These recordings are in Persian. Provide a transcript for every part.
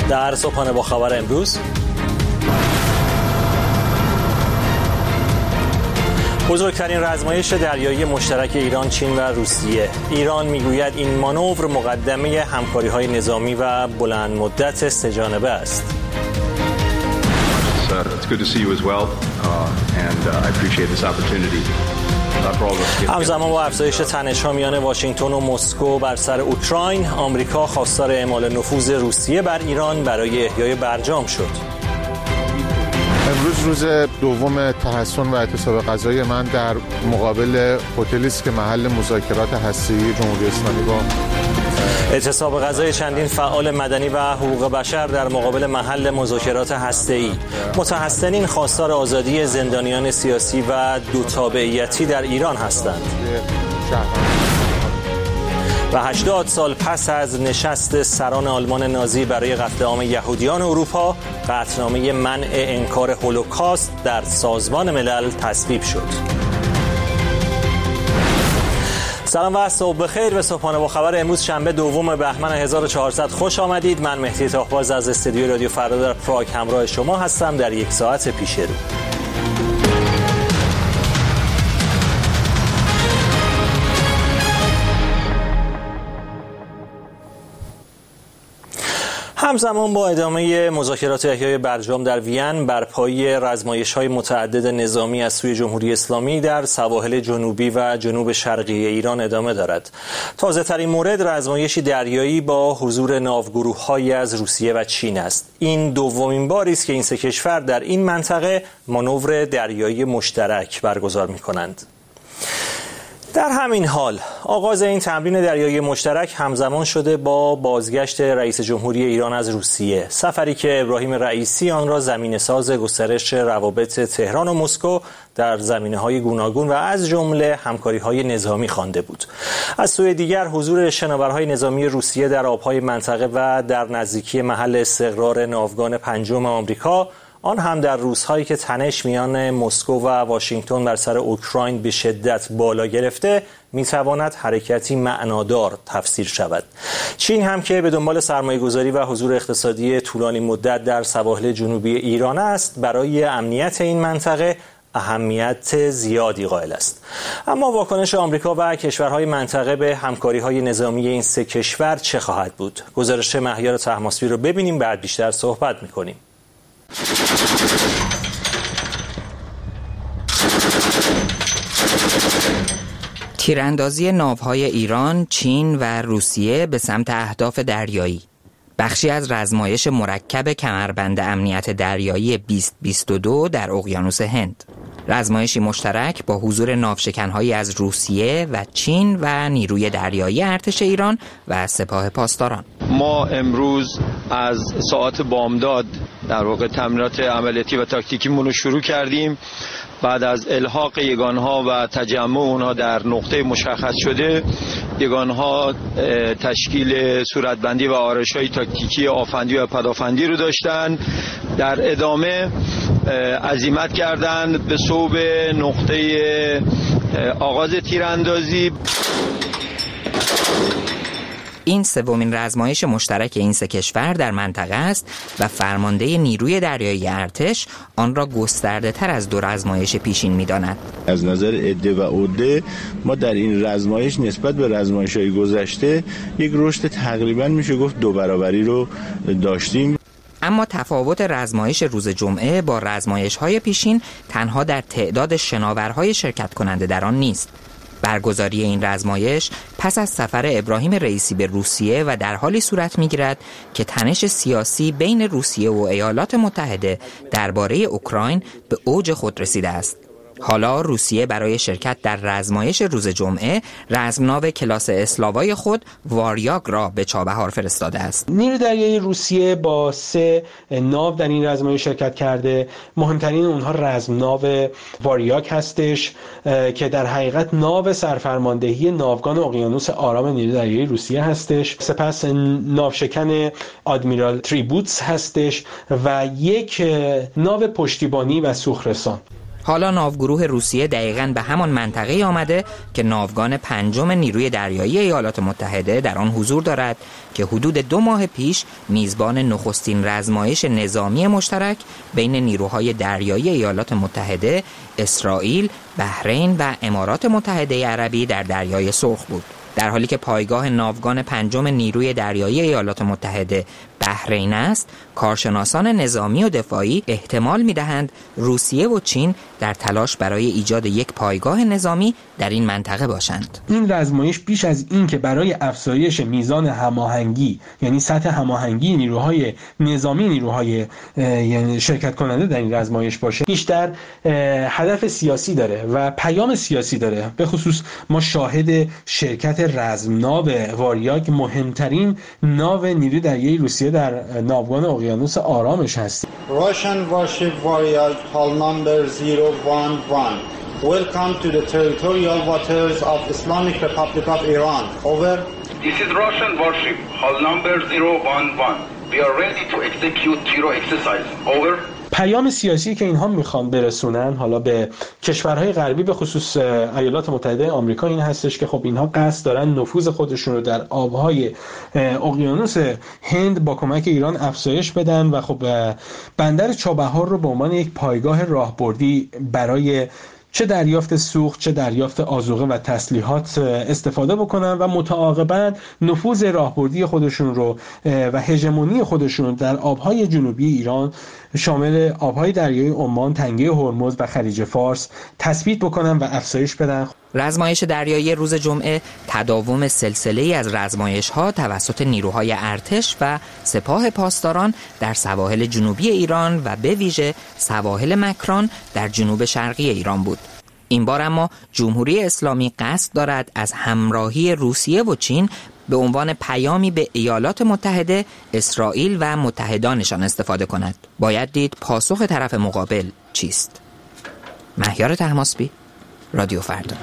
در صبحانه با خبر امروز، بزرگترین رزمایش دریایی مشترک ایران، چین و روسیه. ایران میگوید این مانور مقدمه همکاری‌های نظامی و بلند مدت سه‌جانبه است. همزمان با افزایش تنش‌ها میان واشنگتن و مسکو بر سر اوکراین، آمریکا خواستار اعمال نفوذ روسیه بر ایران برای احیای برجام شد. امروز روز دوم تحصن و اعتصاب غذایی من در مقابل هتلی است که محل مذاکرات هسته‌ای جمهوری اسلامی با اعتصاب غذای چندین فعال مدنی و حقوق بشر در مقابل محل مذاکرات هسته‌ای. متحسنین خواستار آزادی زندانیان سیاسی و دو تابعیتی در ایران هستند. و 80 سال پس از نشست سران آلمان نازی برای قتل عام یهودیان اروپا، قطعنامه منع انکار هولوکاست در سازمان ملل تصویب شد. سلام و صبح بخیر. به صبحانه با خبر امروز شنبه دوم بهمن 1400 خوش آمدید. من مهدی تاهباز از استودیوی رادیو فردا در پراگ همراه شما هستم در یک ساعت پیش رو. همزمان با ادامه مذاکرات احیای برجام در وین، برپایی رزمایش‌های متعدد نظامی از سوی جمهوری اسلامی در سواحل جنوبی و جنوب شرقی ایران ادامه دارد. تازه‌ترین مورد رزمایشی دریایی با حضور ناوگروه‌هایی از روسیه و چین است. این دومین باری است که این سه کشور در این منطقه مانور دریایی مشترک برگزار می‌کنند. در همین حال آغاز این تمرین دریایی مشترک همزمان شده با بازگشت رئیس جمهوری ایران از روسیه، سفری که ابراهیم رئیسی آن را زمینه‌ساز گسترش روابط تهران و مسکو در زمینه‌های گوناگون و از جمله همکاری‌های نظامی خوانده بود. از سوی دیگر حضور شناورهای نظامی روسیه در آب‌های منطقه و در نزدیکی محل استقرار ناوگان پنجم آمریکا، آن هم در روزهایی که تنش میان مسکو و واشنگتن بر سر اوکراین به شدت بالا گرفته، میتواند حرکتی معنادار تفسیر شود. چین هم که به دنبال سرمایه‌گذاری و حضور اقتصادی طولانی مدت در سواحل جنوبی ایران است، برای امنیت این منطقه اهمیت زیادی قائل است. اما واکنش آمریکا و کشورهای منطقه به همکاری‌های نظامی این سه کشور چه خواهد بود؟ گزارش مهیار طهماسبی رو ببینیم، بعد بیشتر صحبت می‌کنیم. تیراندازی ناوهای ایران، چین و روسیه به سمت اهداف دریایی، بخشی از رزمایش مرکب کمربند امنیت دریایی 2022 در اقیانوس هند. رزمایشی مشترک با حضور ناوشکن‌هایی از روسیه و چین و نیروی دریایی ارتش ایران و سپاه پاسداران. ما امروز از ساعت بامداد در واقع تمرینات عملیاتی و تاکتیکیمون رو شروع کردیم. بعد از الحاق یگانها و تجمع اونها در نقطه مشخص شده، یگانها تشکیل صورتبندی و آرایش‌های تاکتیکی آفندی و پدافندی رو داشتن. در ادامه عزیمت کردند به صوب نقطه آغاز تیراندازی. این سومین رزمایش مشترک این سه کشور در منطقه است و فرمانده نیروی دریایی ارتش آن را گسترده تر از دو رزمایش پیشین می‌داند. از نظر عده و عده ما در این رزمایش نسبت به رزمایش‌های گذشته یک رشد تقریباً میشه گفت 2 برابری رو داشتیم. اما تفاوت رزمایش روز جمعه با رزمایش‌های پیشین تنها در تعداد شناورهای شرکت کننده در آن نیست. برگزاری این رزمایش پس از سفر ابراهیم رئیسی به روسیه و در حالی صورت می‌گیرد که تنش سیاسی بین روسیه و ایالات متحده درباره اوکراین به اوج خود رسیده است. حالا روسیه برای شرکت در رزمایش روز جمعه رزمناو کلاس اسلاوای خود واریاگ را به چابهار فرستاده است. نیروی دریایی روسیه با 3 ناو در این رزمایش شرکت کرده. مهمترین اونها رزمناو واریاگ هستش که در حقیقت ناو سرفرماندهی ناوگان اقیانوس آرام نیروی دریایی روسیه هستش. سپس ناوشکن آدمیرال تریبوتس هستش و یک ناو پشتیبانی و سوخرسان. حالا ناوگروه روسیه دقیقاً به همان منطقه آمده که ناوگان پنجم نیروی دریایی ایالات متحده در آن حضور دارد که حدود 2 ماه پیش میزبان نخستین رزمایش نظامی مشترک بین نیروهای دریایی ایالات متحده، اسرائیل، بحرین و امارات متحده عربی در دریای سرخ بود. در حالی که پایگاه ناوگان پنجم نیروی دریایی ایالات متحده بحرین است، کارشناسان نظامی و دفاعی احتمال می‌دهند روسیه و چین در تلاش برای ایجاد یک پایگاه نظامی در این منطقه باشند. این رزمایش بیش از این که برای افزایش میزان هماهنگی، یعنی سطح هماهنگی نیروهای نظامی، نیروهای یعنی شرکت کننده در این رزمایش باشه، بیشتر هدف سیاسی داره و پیام سیاسی داره. به خصوص ما شاهد شرکت رزمناو واریاک، مهمترین ناو نیروی دریایی روسیه در ناوگان اقیانوس آرامش هستیم. Russian warship Varyak hull number 011 welcome to the territorial waters of Islamic Republic of Iran. Over. This is Russian warship hull number 011. We are ready to execute zero exercise. Over. پیام سیاسی که اینها میخوان برسونن حالا به کشورهای غربی، به خصوص ایالات متحده آمریکا، این هستش که خب اینها قصد دارن نفوذ خودشون رو در آبهای اقیانوس هند با کمک ایران افزایش بدن و خب بندر چابهار رو به عنوان یک پایگاه راهبردی برای چه دریافت سوخت، چه دریافت آذوقه و تسلیحات استفاده بکنن و متعاقباً نفوذ راهبردی خودشون رو و هژمونی خودشون در آبهای جنوبی ایران شامل آبهای دریای عمان، تنگه هرمز و خلیج فارس تثبیت بکنن و افزایش بدن. رزمایش دریایی روز جمعه تداوم سلسله‌ای از رزمایش‌ها توسط نیروهای ارتش و سپاه پاسداران در سواحل جنوبی ایران و به ویژه سواحل مکران در جنوب شرقی ایران بود. این بار اما جمهوری اسلامی قصد دارد از همراهی روسیه و چین به عنوان پیامی به ایالات متحده، اسرائیل و متحدانشان استفاده کند. باید دید پاسخ طرف مقابل چیست. مهیار طهماسبی، رادیو فردا.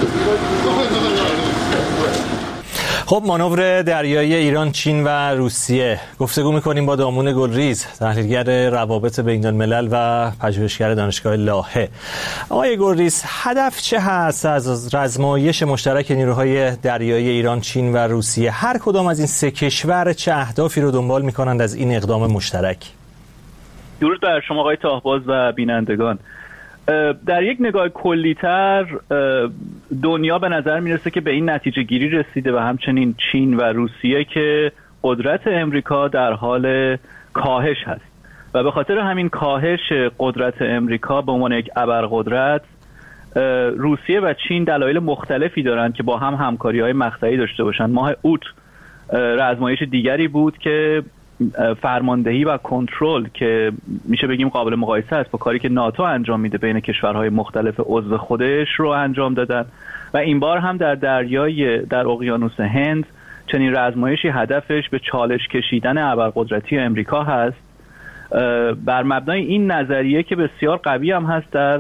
خب، مانور دریایی ایران، چین و روسیه. گفتگو می‌کنیم با دامون گلریز، تحلیلگر روابط بین‌الملل و پژوهشگر دانشگاه لاهه. آقای گلریز، هدف چه هست از رزمایش مشترک نیروهای دریایی ایران، چین و روسیه؟ هر کدام از این سه کشور چه اهدافی رو دنبال می‌کنند از این اقدام مشترک؟ درود بر شما آقای طاهباز و بینندگان. در یک نگاه کلی‌تر دنیا به نظر میرسه که به این نتیجه گیری رسیده و همچنین چین و روسیه که قدرت امریکا در حال کاهش هست و به خاطر همین کاهش قدرت امریکا به عنوان یک ابرقدرت، روسیه و چین دلایل مختلفی دارند که با هم همکاری‌های مقطعی داشته باشند. ماه اوت رزمایش دیگری بود که فرماندهی و کنترل که میشه بگیم قابل مقایسه است با کاری که ناتو انجام میده بین کشورهای مختلف عضو خودش رو انجام دادن و این بار هم در اقیانوس هند چنین رزمایشی هدفش به چالش کشیدن ابرقدرتی امریکا هست، بر مبنای این نظریه که بسیار قوی هم هست در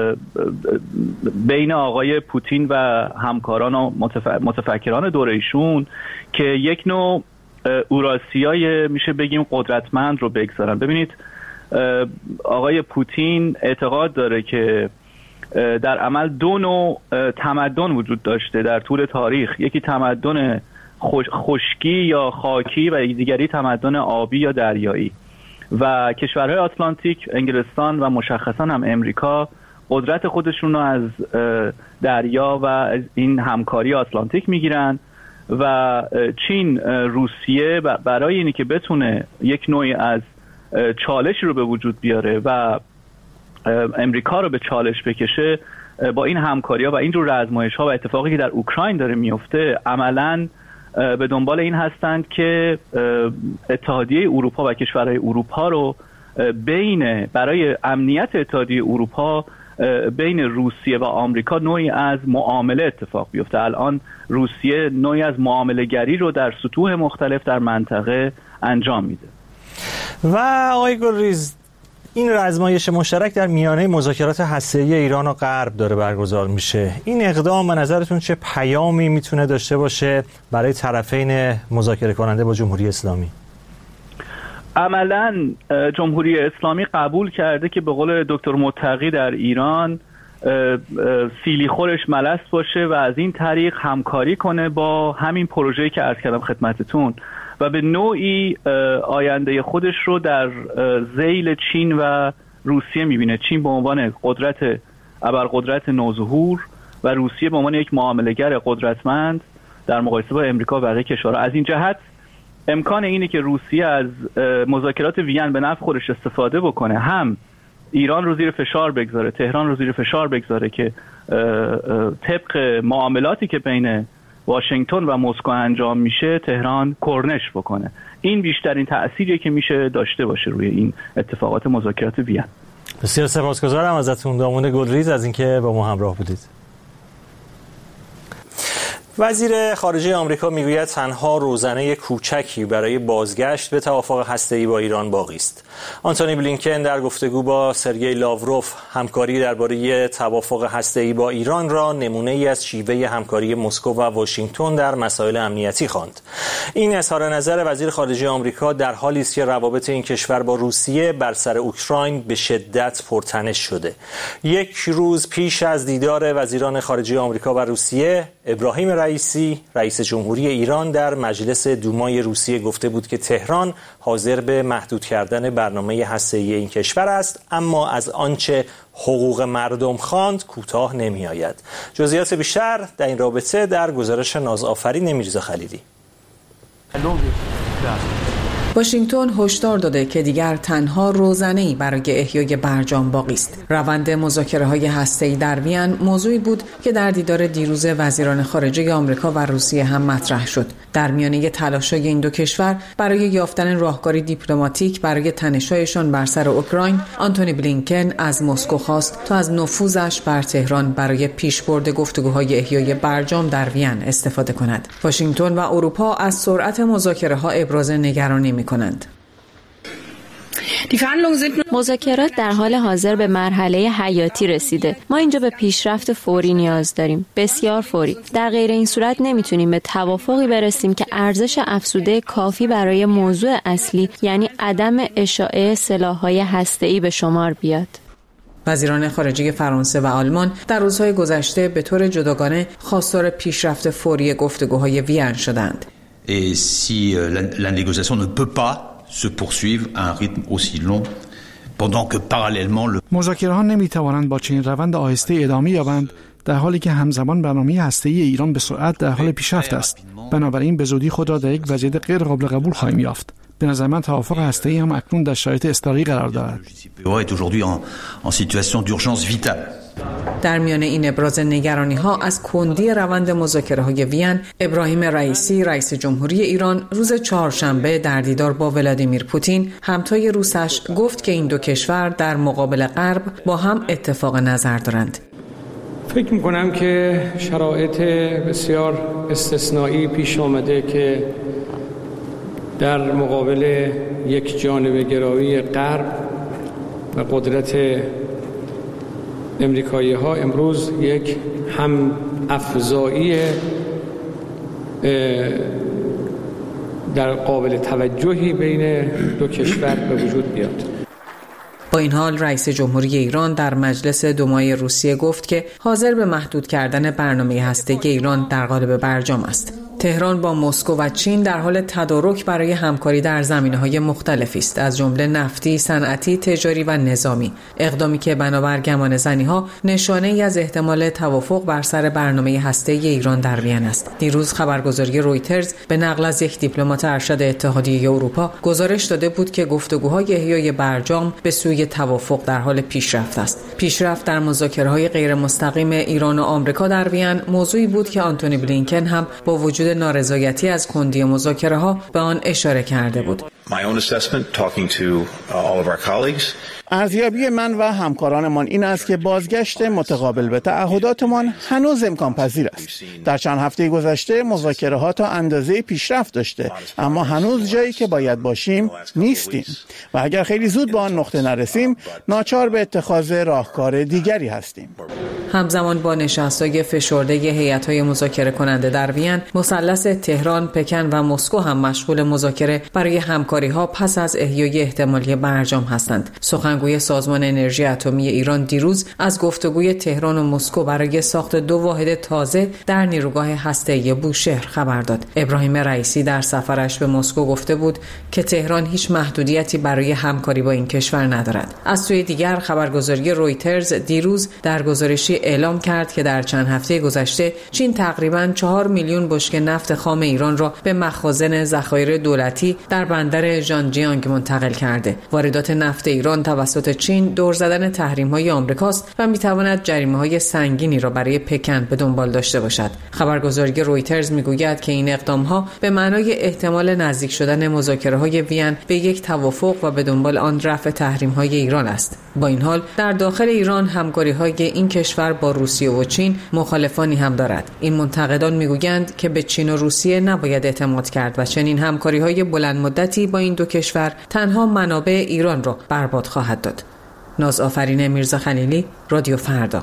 بین آقای پوتین و همکاران و متفکران دوره ایشون که یک نوع اوراسیای میشه بگیم قدرتمند رو بگذارن. ببینید، آقای پوتین اعتقاد داره که در عمل دو نوع تمدن وجود داشته در طول تاریخ، یکی تمدن خشکی یا خاکی و دیگری تمدن آبی یا دریایی و کشورهای آتلانتیک، انگلستان و مشخصا هم امریکا قدرت خودشون رو از دریا و این همکاری آتلانتیک میگیرن و چین، روسیه برای اینی که بتونه یک نوعی از چالشی رو به وجود بیاره و امریکا رو به چالش بکشه، با این همکاری‌ها و این جور رزمایش‌ها و اتفاقی که در اوکراین داره میفته عملاً به دنبال این هستند که اتحادیه اروپا و کشورهای اروپا رو برای امنیت اتحادیه اروپا بین روسیه و آمریکا نوعی از معامله اتفاق بیفته. الان روسیه نوعی از معامله گری رو در سطوح مختلف در منطقه انجام میده. و آقای گلریز، این رزمایش مشترک در میانه مذاکرات هسته‌ای ایران و غرب داره برگزار میشه. این اقدام به نظرتون چه پیامی میتونه داشته باشه برای طرفین مذاکره کننده با جمهوری اسلامی؟ عملاً جمهوری اسلامی قبول کرده که به قول دکتر متقی در ایران سیلی خورش ملس باشه و از این طریق همکاری کنه با همین پروژه‌ای که عرض کردم خدمتتون و به نوعی آینده خودش رو در ذیل چین و روسیه میبینه. چین به عنوان ابرقدرت نوظهور و روسیه به عنوان یک معامله‌گر قدرتمند در مقایسه با امریکا و بقیه کشورها. از این جهت امکان اینه که روسیه از مذاکرات وین به نفع خودش استفاده بکنه، هم ایران رو زیر فشار بگذاره، تهران رو زیر فشار بگذاره که طبق معاملاتی که بین واشنگتن و مسکو انجام میشه تهران کرنش بکنه. این بیشترین تأثیریه که میشه داشته باشه روی این اتفاقات مذاکرات وین. بسیار سپاسگزارم ازتون دامون گلریز از اینکه با ما همراه بودید. وزیر خارجه آمریکا میگوید تنها روزنه کوچکی برای بازگشت به توافق هسته‌ای با ایران باقی است. آنتونی بلینکن در گفتگو با سرگئی لاوروف همکاری درباره توافق هسته‌ای با ایران را نمونه‌ای از شیوه همکاری مسکو و واشنگتن در مسائل امنیتی خواند. این اظهار نظر وزیر خارجه آمریکا در حالی است که روابط این کشور با روسیه بر سر اوکراین به شدت پرتنش شده. یک روز پیش از دیدار وزیران خارجه آمریکا و روسیه، ابراهیم رئیسی رئیس جمهوری ایران در مجلس دومای روسیه گفته بود که تهران حاضر به محدود کردن برنامه هسته‌ای این کشور است، اما از آنچه حقوق مردم خواند کوتاه نمی‌آید. جزئیات بیشتر در این رابطه در گزارش نازآفرین میرزا خلیلی. واشنگتن هشدار داده که دیگر تنها روزنه‌ای برای احیای برجام باقی است. روند مذاکره‌های هسته‌ای در وین موضوعی بود که در دیدار دیروز وزیران خارجه آمریکا و روسیه هم مطرح شد. در میانه تلاش‌های این دو کشور برای یافتن راهکاری دیپلماتیک برای تنش‌هایشان بر سر اوکراین، آنتونی بلینکن از مسکو خواست تا از نفوذش بر تهران برای پیشبرد گفتگوهای احیای برجام در وین استفاده کند. واشنگتن و اروپا از سرعت مذاکره‌ها ابراز نگرانی می‌کنند. مذاکرات در حال حاضر به مرحله حیاتی رسیده. ما اینجا به پیشرفت فوری نیاز داریم، بسیار فوری. در غیر این صورت نمیتونیم به توافقی برسیم که ارزش افزوده کافی برای موضوع اصلی، یعنی عدم اشاعه سلاح‌های هسته‌ای به شمار بیاد. وزیران خارجه فرانسه و آلمان در روزهای گذشته به طور جداگانه خواستار پیشرفت فوری گفتگوهای وین شدند. Et si la négociation ne peut pas se poursuivre à un rythme aussi long pendant que parallèlement مذاکره‌ها نمی‌توانند با چنین روند آهسته ادامه یابند در حالی که همزمان برنامه هسته‌ای ایران به سرعت در حال پیشرفت است. بنابراین به زودی خود را در یک وضعیت غیر قابل قبول خواهیم یافت. به نظر من توافق هسته‌ای هم اکنون در شرایط اضطراری قرار دارد. در میان این ابراز نگرانی‌ها از کندی روند مذاکره‌های وین، ابراهیم رئیسی رئیس جمهوری ایران روز چهارشنبه در دیدار با ولادیمیر پوتین همتای روسش گفت که این دو کشور در مقابل غرب با هم اتفاق نظر دارند. فکر می‌کنم که شرایط بسیار استثنایی پیش آمده که در مقابل یک جانبه‌گرایی غرب و قدرت امریکایی‌ها امروز یک هم افزایی در قابل توجهی بین دو کشور به وجود بیاد. با این حال رئیس جمهوری ایران در مجلس دومای روسیه گفت که حاضر به محدود کردن برنامه هسته‌ای ایران در قالب برجام است. تهران با مسکو و چین در حال تدارک برای همکاری در زمینه‌های مختلفی است، از جمله نفتی، صنعتی، تجاری و نظامی. اقدامی که بنابر گمانه‌زنی‌ها نشانه‌ای از احتمال توافق بر سر برنامه هسته‌ای ایران در وین است. دیروز خبرگزاری رویترز به نقل از یک دیپلمات ارشد اتحادیه اروپا گزارش داده بود که گفتگوهای احیای برجام به سوی توافق در حال پیشرفت است. پیشرفت در مذاکره‌های غیر مستقیم ایران و آمریکا در وین موضوعی بود که آنتونی بلینکن هم با وجود نارضایتی از کندی مذاکره‌ها به آن اشاره کرده بود. ارزیابی من و همکارانمان این است که بازگشت متقابل به تعهداتمان هنوز امکان پذیر است. در چند هفته گذشته مذاکره‌ها تا اندازه پیشرفت داشته، اما هنوز جایی که باید باشیم نیستیم و اگر خیلی زود به آن نقطه نرسیم ناچار به اتخاذ راهکار دیگری هستیم. همزمان با نشست‌های فشرده هیئت‌های مذاکره کننده در وین، مثلث تهران، پکن و مسکو هم مشغول مذاکره برای همکاری‌ها پس از احیای احتمالی برجام هستند. سخنگوی سازمان انرژی اتمی ایران دیروز از گفتگوی تهران و مسکو برای ساخت 2 واحد تازه در نیروگاه هسته‌ای بوشهر خبر داد. ابراهیم رئیسی در سفرش به مسکو گفته بود که تهران هیچ محدودیتی برای همکاری با این کشور ندارد. از سوی دیگر خبرگزاری رویترز دیروز در گزارشی اعلام کرد که در چند هفته گذشته چین تقریباً 4 میلیون بشکه نفت خام ایران را به مخازن ذخایر دولتی در بندر ژانجیانگ منتقل کرده. واردات نفت ایران توسط چین دور زدن تحریم‌های آمریکاست و می‌تواند جریمه‌های سنگینی را برای پکن به دنبال داشته باشد. خبرگزاری رویترز می‌گوید که این اقدام‌ها به معنای احتمال نزدیک شدن مذاکره‌های وین به یک توافق و به دنبال آن رفع تحریم‌های ایران است. با این حال در داخل ایران همکاری‌های این کشور با روسیه و چین مخالفانی هم دارد. این منتقدان می‌گویند که به چین و روسیه نباید اعتماد کرد و چنین همکاری‌های بلند مدتی با این 2 کشور تنها منابع ایران را برباد خواهد داد. نازآفرین میرزا خلیلی، رادیو فردا.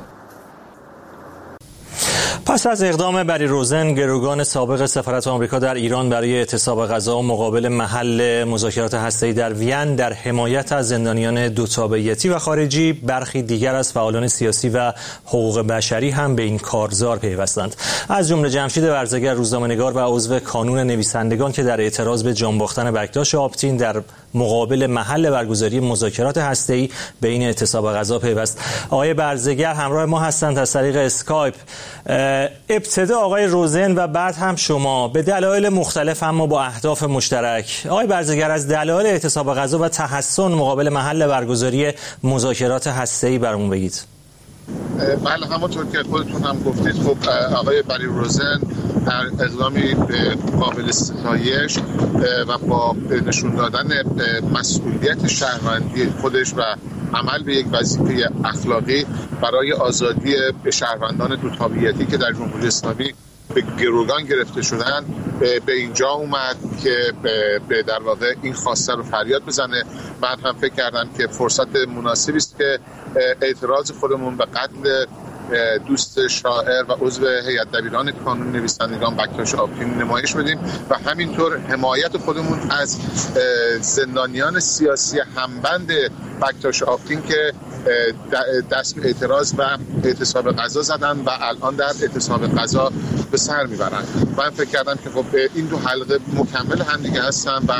پس از اقدام بری روزن، گروگان سابق سفارت آمریکا در ایران برای اعتصاب غذا مقابل محل مذاکرات هسته‌ای در وین در حمایت از زندانیان 2 تابعیتی و خارجی، برخی دیگر از فعالان سیاسی و حقوق بشری هم به این کارزار پیوستند. از جمله جمشید ورزگر، روزنامه‌نگار و عضو کانون نویسندگان که در اعتراض به جان باختن بکتاش آپتین در مقابل محل برگزاری مذاکرات هسته‌ای به این اعتصاب غذا پیوست. آقای برزگر همراه ما هستند از طریق اسکایپ. ابتدا آقای روزن و بعد هم شما، به دلایل مختلف اما با اهداف مشترک. آقای برزگر، از دلایل اعتصاب غذا و تحصن مقابل محل برگزاری مذاکرات هسته‌ای برامون بگید. بله، همونطور که خودتون هم گفتید، خب آقای بری روزن در اقدامی قابل ستایش و با نشون دادن مسئولیت شهروندی خودش و عمل به یک وظیفه اخلاقی برای آزادی شهروندان 2 تابعیتی که در جمهوری اسلامی به گروگان گرفته شدن به اینجا اومد که به در واقع این خواسته رو فریاد بزنه. من هم فکر کردم که فرصت مناسبی است که اعتراض خودمون به قتل دوست شاعر و عضو هیئت دبیران کانون نویسندگان بکتاش آپتین نمایش بدیم و همینطور حمایت خودمون از زندانیان سیاسی همبند بکتاش آپتین که دست به اعتراض و اعتصاب غذا زدن و الان در اعتصاب غذا به سر میبرن. من فکر کردم که خب این 2 حلقه مکمل هم دیگه هستن و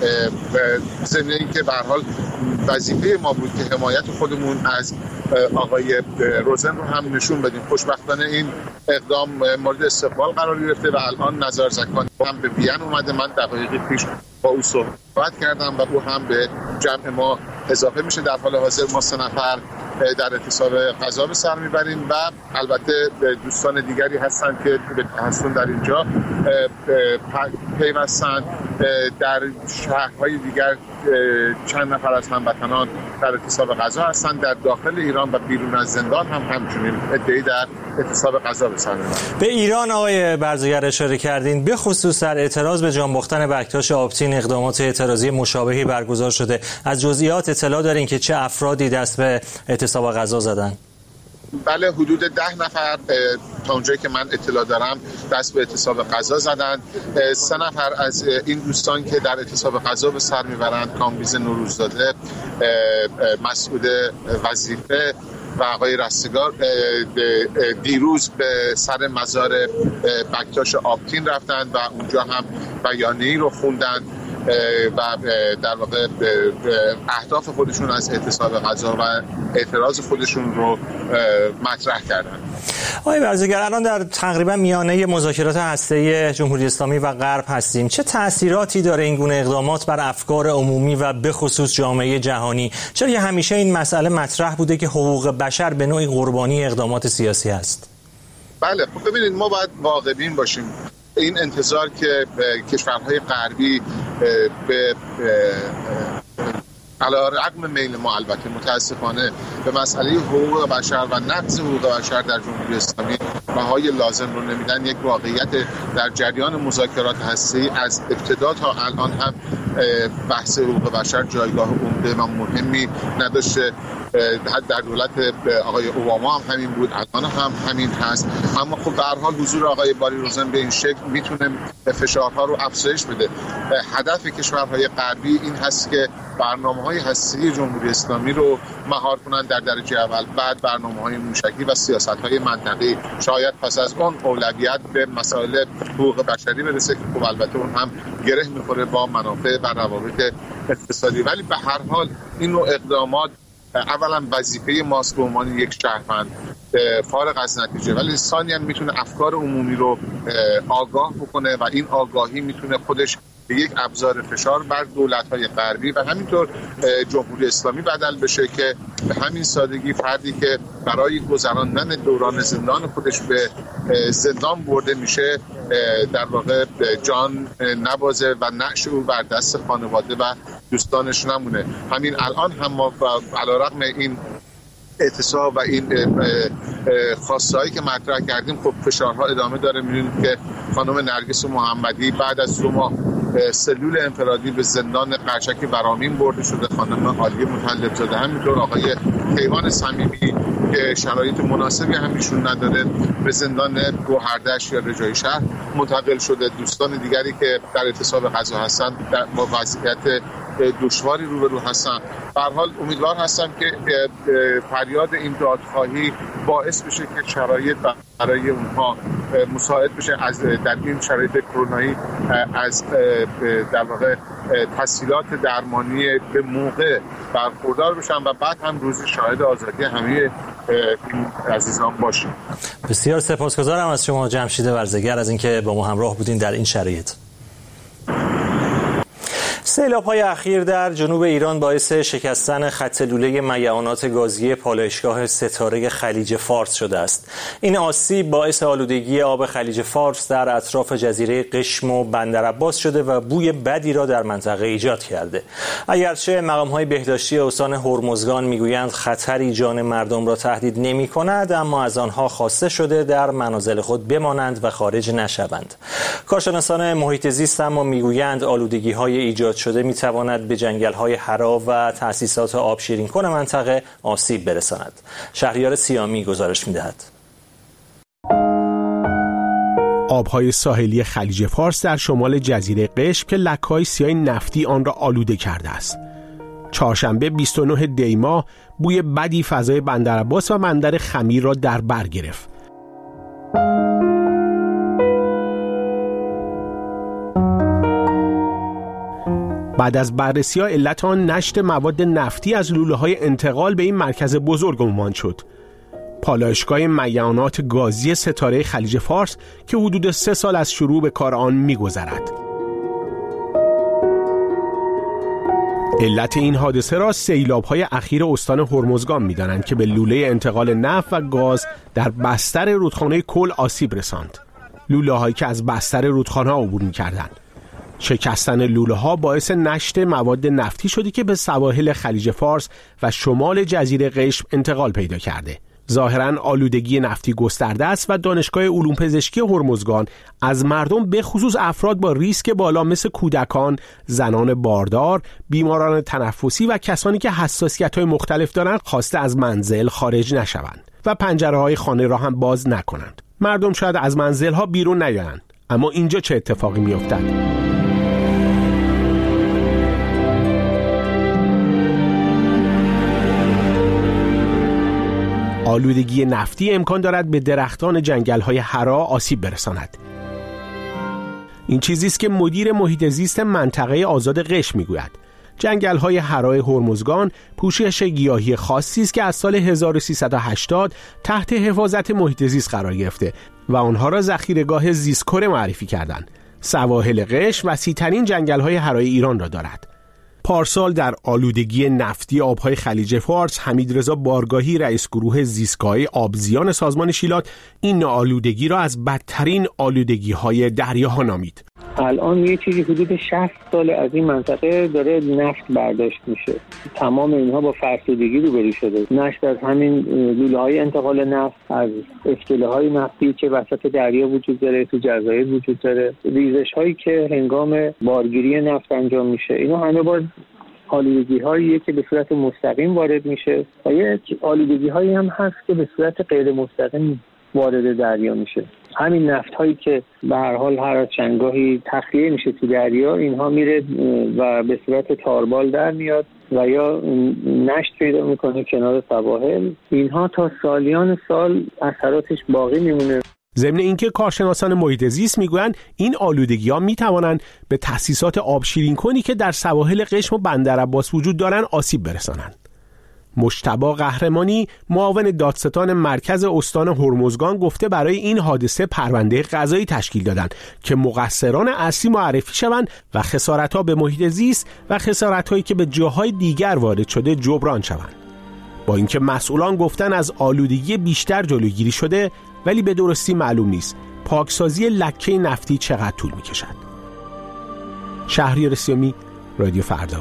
ضمن اینکه به هر حال وظیفه ما بود که حمایت خودمون از آقای روزن رو هم نشون بدیم. خوشبختانه این اقدام مورد استقبال قرار گرفته و الان نزار زکانی هم به وین اومده. من دقایقی پیش با او صحبت کردم و او هم به جمع ما اضافه میشه. در حال حاضر ما 3 نفر در اعتصاب غذا به سر میبریم و البته دوستان دیگری هستن که به تحصن در اینجا پیوستن. در شهرهای دیگر چند نفر از هموطنان در اعتصاب غذا هستن. در داخل ایران و بیرون از زندان هم همچنین عده‌ای در اعتصاب غذا به سر میبرن. به ایران آقای برزگر اشاره کردین، به خصوص در اعتراض به جان باختن بکتاش آپتین اقدامات اعتراضی مشابهی برگزار شده. از جزئیات اطلاع دارین که چه افرادی دست به اعتصاب غذا زدن؟ بله، حدود 10 نفر تا اونجایی که من اطلاع دارم دست به اعتصاب غذا زدن. 3 نفر از این دوستان که در اعتصاب غذا به سر میبرند، کامبیز نوروززاده مسئول وظیفه و آقای رستگار، دیروز به سر مزار بکتاش آپتین رفتند و اونجا هم بیانیه‌ای رو خوندند و در واقع اهداف خودشون از اعتصاب غذا و اعتراض خودشون رو مطرح کردن. آقای برزگر، الان در تقریبا میانه مذاکرات هسته‌ای جمهوری اسلامی و غرب هستیم. چه تأثیراتی داره این گونه اقدامات بر افکار عمومی و به خصوص جامعه جهانی؟ چرا همیشه این مسئله مطرح بوده که حقوق بشر به نوعی قربانی اقدامات سیاسی است؟ بله، خب ببینید، ما باید واقع بین باشیم. این انتظار که کشورهای غربی به علی‌رغم میل ما البته متاسفانه به مسئله حقوق بشر و نقض حقوق بشر در جمهوری اسلامی بهای لازم رو نمیدن، یک واقعیت در جریان مذاکرات هسته‌ای از ابتدا تا الان هم بحث حقوق بشر جایگاه عمده و مهمی نداشته. در دولت آقای اوباما هم همین بود، الان هم همین هست. اما خب به هر حال حضور آقای باری روزن به این شکل میتونه فشارها رو افزایش بده. هدف کشورهای غربی این هست که برنامه‌های هسته‌ای جمهوری اسلامی رو مهار کنند در درجه اول، بعد برنامه‌های موشکی و سیاست‌های منطقه‌ای، شاید پس از اون اولویت به مسائل حقوق بشری برسه که خب البته اون هم گره می‌خوره با منافع و روابط اقتصادی. ولی به هر حال این نوع اقدامات اولا وظیفه ماست به عنوان یک شهروند فارغ از نتیجه، ولی ثانیاً میتونه افکار عمومی رو آگاه بکنه و این آگاهی میتونه خودش به یک ابزار فشار بر دولت‌های غربی و همینطور جمهوری اسلامی بدل بشه که به همین سادگی فردی که برای گذراندن دوران زندان خودش به زندان برده میشه در واقع جان نبازه و نعش او بر دست خانواده و دوستانش نمونه. همین الان هم ما علی‌رغم این اعتصاب و این خواستهایی که مطرح کردیم خب فشارها ادامه داره. می‌بینید که خانم نرگس محمدی بعد از 2 ماه سلول انفرادی به زندان قرچک ورامین برده شده، خانم عالیه مطلب زاده، همینطور آقای کیوان صمیمی که شرایط مناسبی همیشون نداره به زندان گوهردشت یا رجایی شهر منتقل شده. دوستان دیگری که در اعتصاب غذا هستن با وضعیت دشواری روبرو هستن. به هر حال امیدوار هستم که فریاد این دادخواهی باعث بشه که شرایط برای اونها مساعد بشه از در این شرایط کرونایی از در واقع تسهیلات درمانی به موقع برخوردار بشن و بعد هم روزی شاهد آزادی همه این عزیزان باشیم. بسیار سپاسگزارم از شما جمشید ورزگر از اینکه با ما همراه بودین در این شرایط. سیلاب‌های اخیر در جنوب ایران باعث شکستن خط لوله میعانات گازی پالایشگاه ستاره خلیج فارس شده است. این آسیب باعث آلودگی آب خلیج فارس در اطراف جزیره قشم و بندرعباس شده و بوی بدی را در منطقه ایجاد کرده. اگرچه مقام‌های بهداشتی استان هرمزگان میگویند خطری جان مردم را تهدید نمی‌کند، اما از آنها خواسته شده در منازل خود بمانند و خارج نشوند. کارشناسان محیط زیست اما میگویند آلودگی‌های ایجاد شده میتواند به جنگل‌های حرا و تأسیسات آبشیرین کن منطقه آسیب برساند. شهریار سیامی گزارش می‌دهد. آب‌های ساحلی خلیج فارس در شمال جزیره قشم که لکه‌های سیاه نفتی آن را آلوده کرده است. چهارشنبه 29 دی ماه بوی بدی فضای بندرعباس و بندر خمیر را در بر گرفت. بعد از بررسی‌ها علت آن نشت مواد نفتی از لوله‌های انتقال به این مرکز بزرگ عنوان شد. پالایشگاه میعانات گازی ستاره خلیج فارس که حدود 3 سال از شروع به کار آن می‌گذرد. علت این حادثه را سیلاب‌های اخیر استان هرمزگان می‌دانند که به لوله انتقال نفت و گاز در بستر رودخانه کل آسیب رساند. لوله‌هایی که از بستر رودخانه‌ها عبور می‌کردند. شکستن لوله‌ها باعث نشت مواد نفتی شده که به سواحل خلیج فارس و شمال جزیره قشم انتقال پیدا کرده. ظاهراً آلودگی نفتی گسترده است و دانشگاه علوم پزشکی هرمزگان از مردم به خصوص افراد با ریسک بالا مثل کودکان، زنان باردار، بیماران تنفسی و کسانی که حساسیت‌های مختلف دارند خواسته از منزل خارج نشوند و پنجره‌های خانه را هم باز نکنند. مردم شاید از منزل‌ها بیرون نیایند، اما اینجا چه اتفاقی می‌افتد؟ آلودگی نفتی امکان دارد به درختان جنگل‌های حرا آسیب برساند. این چیزی است که مدیر محیط زیست منطقه آزاد قشم میگوید. جنگل‌های حرای هرمزگان پوشش گیاهی خاصی است که از سال 1380 تحت حفاظت محیط زیست قرار گرفته و آنها را ذخیره‌گاه زیستکره معرفی کردند. سواحل قشم وسیع‌ترین جنگل‌های حرای ایران را دارد. پارسال در آلودگی نفتی آبهای خلیج فارس حمیدرضا بارگاهی رئیس گروه زیستگاه آبزیان سازمان شیلات این آلودگی را از بدترین آلودگی‌های دریاها نامید. الان یه چیزی حدود 60 سال از این منطقه داره نفت برداشت میشه. تمام اینها با فرسودگی روبرو شده. نفت از همین لوله‌های انتقال نفت، از اسکله‌های نفتی که وسط دریا وجود داره، تو جزایر وجود داره، ریزش‌هایی که هنگام بارگیری نفت انجام میشه، اینا همه با آلودگی‌هایی که به صورت مستقیم وارد میشه و یک آلودگی‌هایی هم هست که به صورت غیر مستقیم وارد دریا میشه. همین نفت‌هایی که به هر حال هر از چندگاهی تخلیه میشه تو دریا، اینها میره و به صورت تاربال در میاد و یا نشت پیدا میکنه کنار سواحل. اینها تا سالیان سال اثراتش باقی میمونه. ضمن اینکه کارشناسان محیط زیست میگویند این آلودگی‌ها میتوانند به تأسیسات آبشیرین کنی که در سواحل قشم و بندرعباس وجود دارند آسیب برسانند. مجتبی قهرمانی، معاون دادستان مرکز استان هرمزگان، گفته برای این حادثه پرونده قضایی تشکیل دادند که مقصران اصلی معرفی شوند و خسارت‌ها به محیط زیست و خسارت‌هایی که به جاهای دیگر وارد شده جبران شوند. با اینکه مسئولان گفتن از آلودگی بیشتر جلوگیری شده، ولی به درستی معلوم نیست پاکسازی لکه نفتی چقدر طول می‌کشد. شهریار سیامی، رادیو فردا.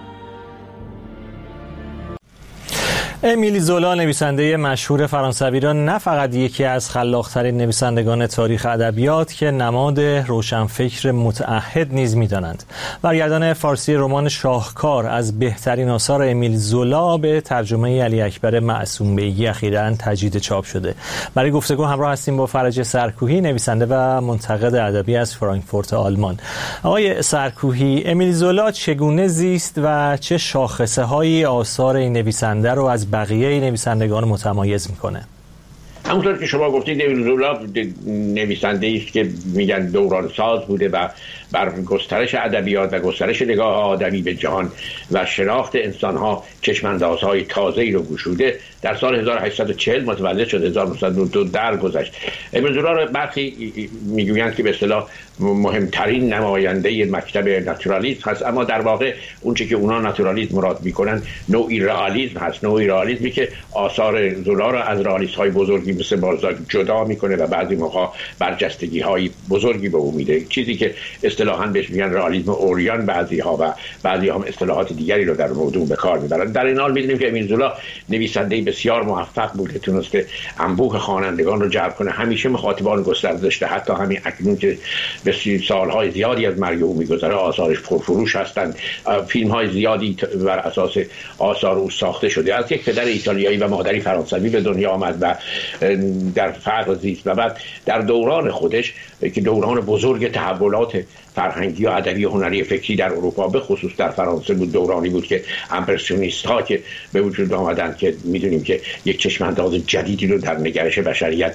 امیل زولا، نویسنده مشهور فرانسوی، را نه فقط یکی از خلاق‌ترین نویسندگان تاریخ ادبیات که نماد روشنفکر متعهد نیز می‌دانند. برگردان فارسی رمان شاهکار از بهترین آثار امیل زولا به ترجمه علی اکبر معصوم بیگی اخیراً تجدید چاپ شده. برای گفتگو همراه هستیم با فرج سرکوهی، نویسنده و منتقد ادبی از فرانکفورت آلمان. آقای سرکوهی، امیل زولا چگونه زیست و چه شاخصه‌هایی آثار این نویسنده رو از بقیه نویسندگان متمایز میکنه؟ همونطور که شما گفتید، امیل زولا نویسنده است که میگن دوران ساز بوده و بر گسترش ادبیات و گسترش نگاه آدمی به جهان و شناخت انسان‌ها چشم‌اندازهای تازه‌ای رو گشوده. در سال 1840 متولد شد، 1992 درگذشت. امیل زولا رو برخی میگویند که به اصطلاح مهمترین نماینده مکتب ناتورالیسم هست، اما در واقع اونچه که اونا ناتورالیسم مراد میکنن نوعی رئالیسم هست، نوعی رئالیسمی که آثار زولا رو از رئالیست‌های بزرگی مثل بالزاک جدا میکنه و بعضی موقع برجستگی‌های بزرگی به او میده، چیزی که اصطلاحاً بهش میگن رئالیسم اوریان بعضی‌ها و بعضی‌ها هم اصطلاحات دیگری رو در موضوع به کار میبرن. در این حال می‌دونیم که امیل زولا نویسنده بسیار موفق بوده، تونسته انبوه خوانندگان رو جلب کنه، همیشه مخاطبان گسترده داشته، حتی همین اکنون که به سالهای زیادی از مرگ او میگذره آثارش پرفروش هستند. فیلم‌های زیادی بر اساس آثار او ساخته شده. از یک پدر ایتالیایی و مادری فرانسوی به دنیا آمد و در فقر زیست و بعد در دوران خودش که دوران بزرگ تحولات فرهنگی و ادبی و هنری فکری در اروپا به خصوص در فرانسه بود، دورانی بود که امپرسیونیست ها که به وجود آمدن که میدونیم که یک چشمانداز جدیدی رو در نگرش بشریت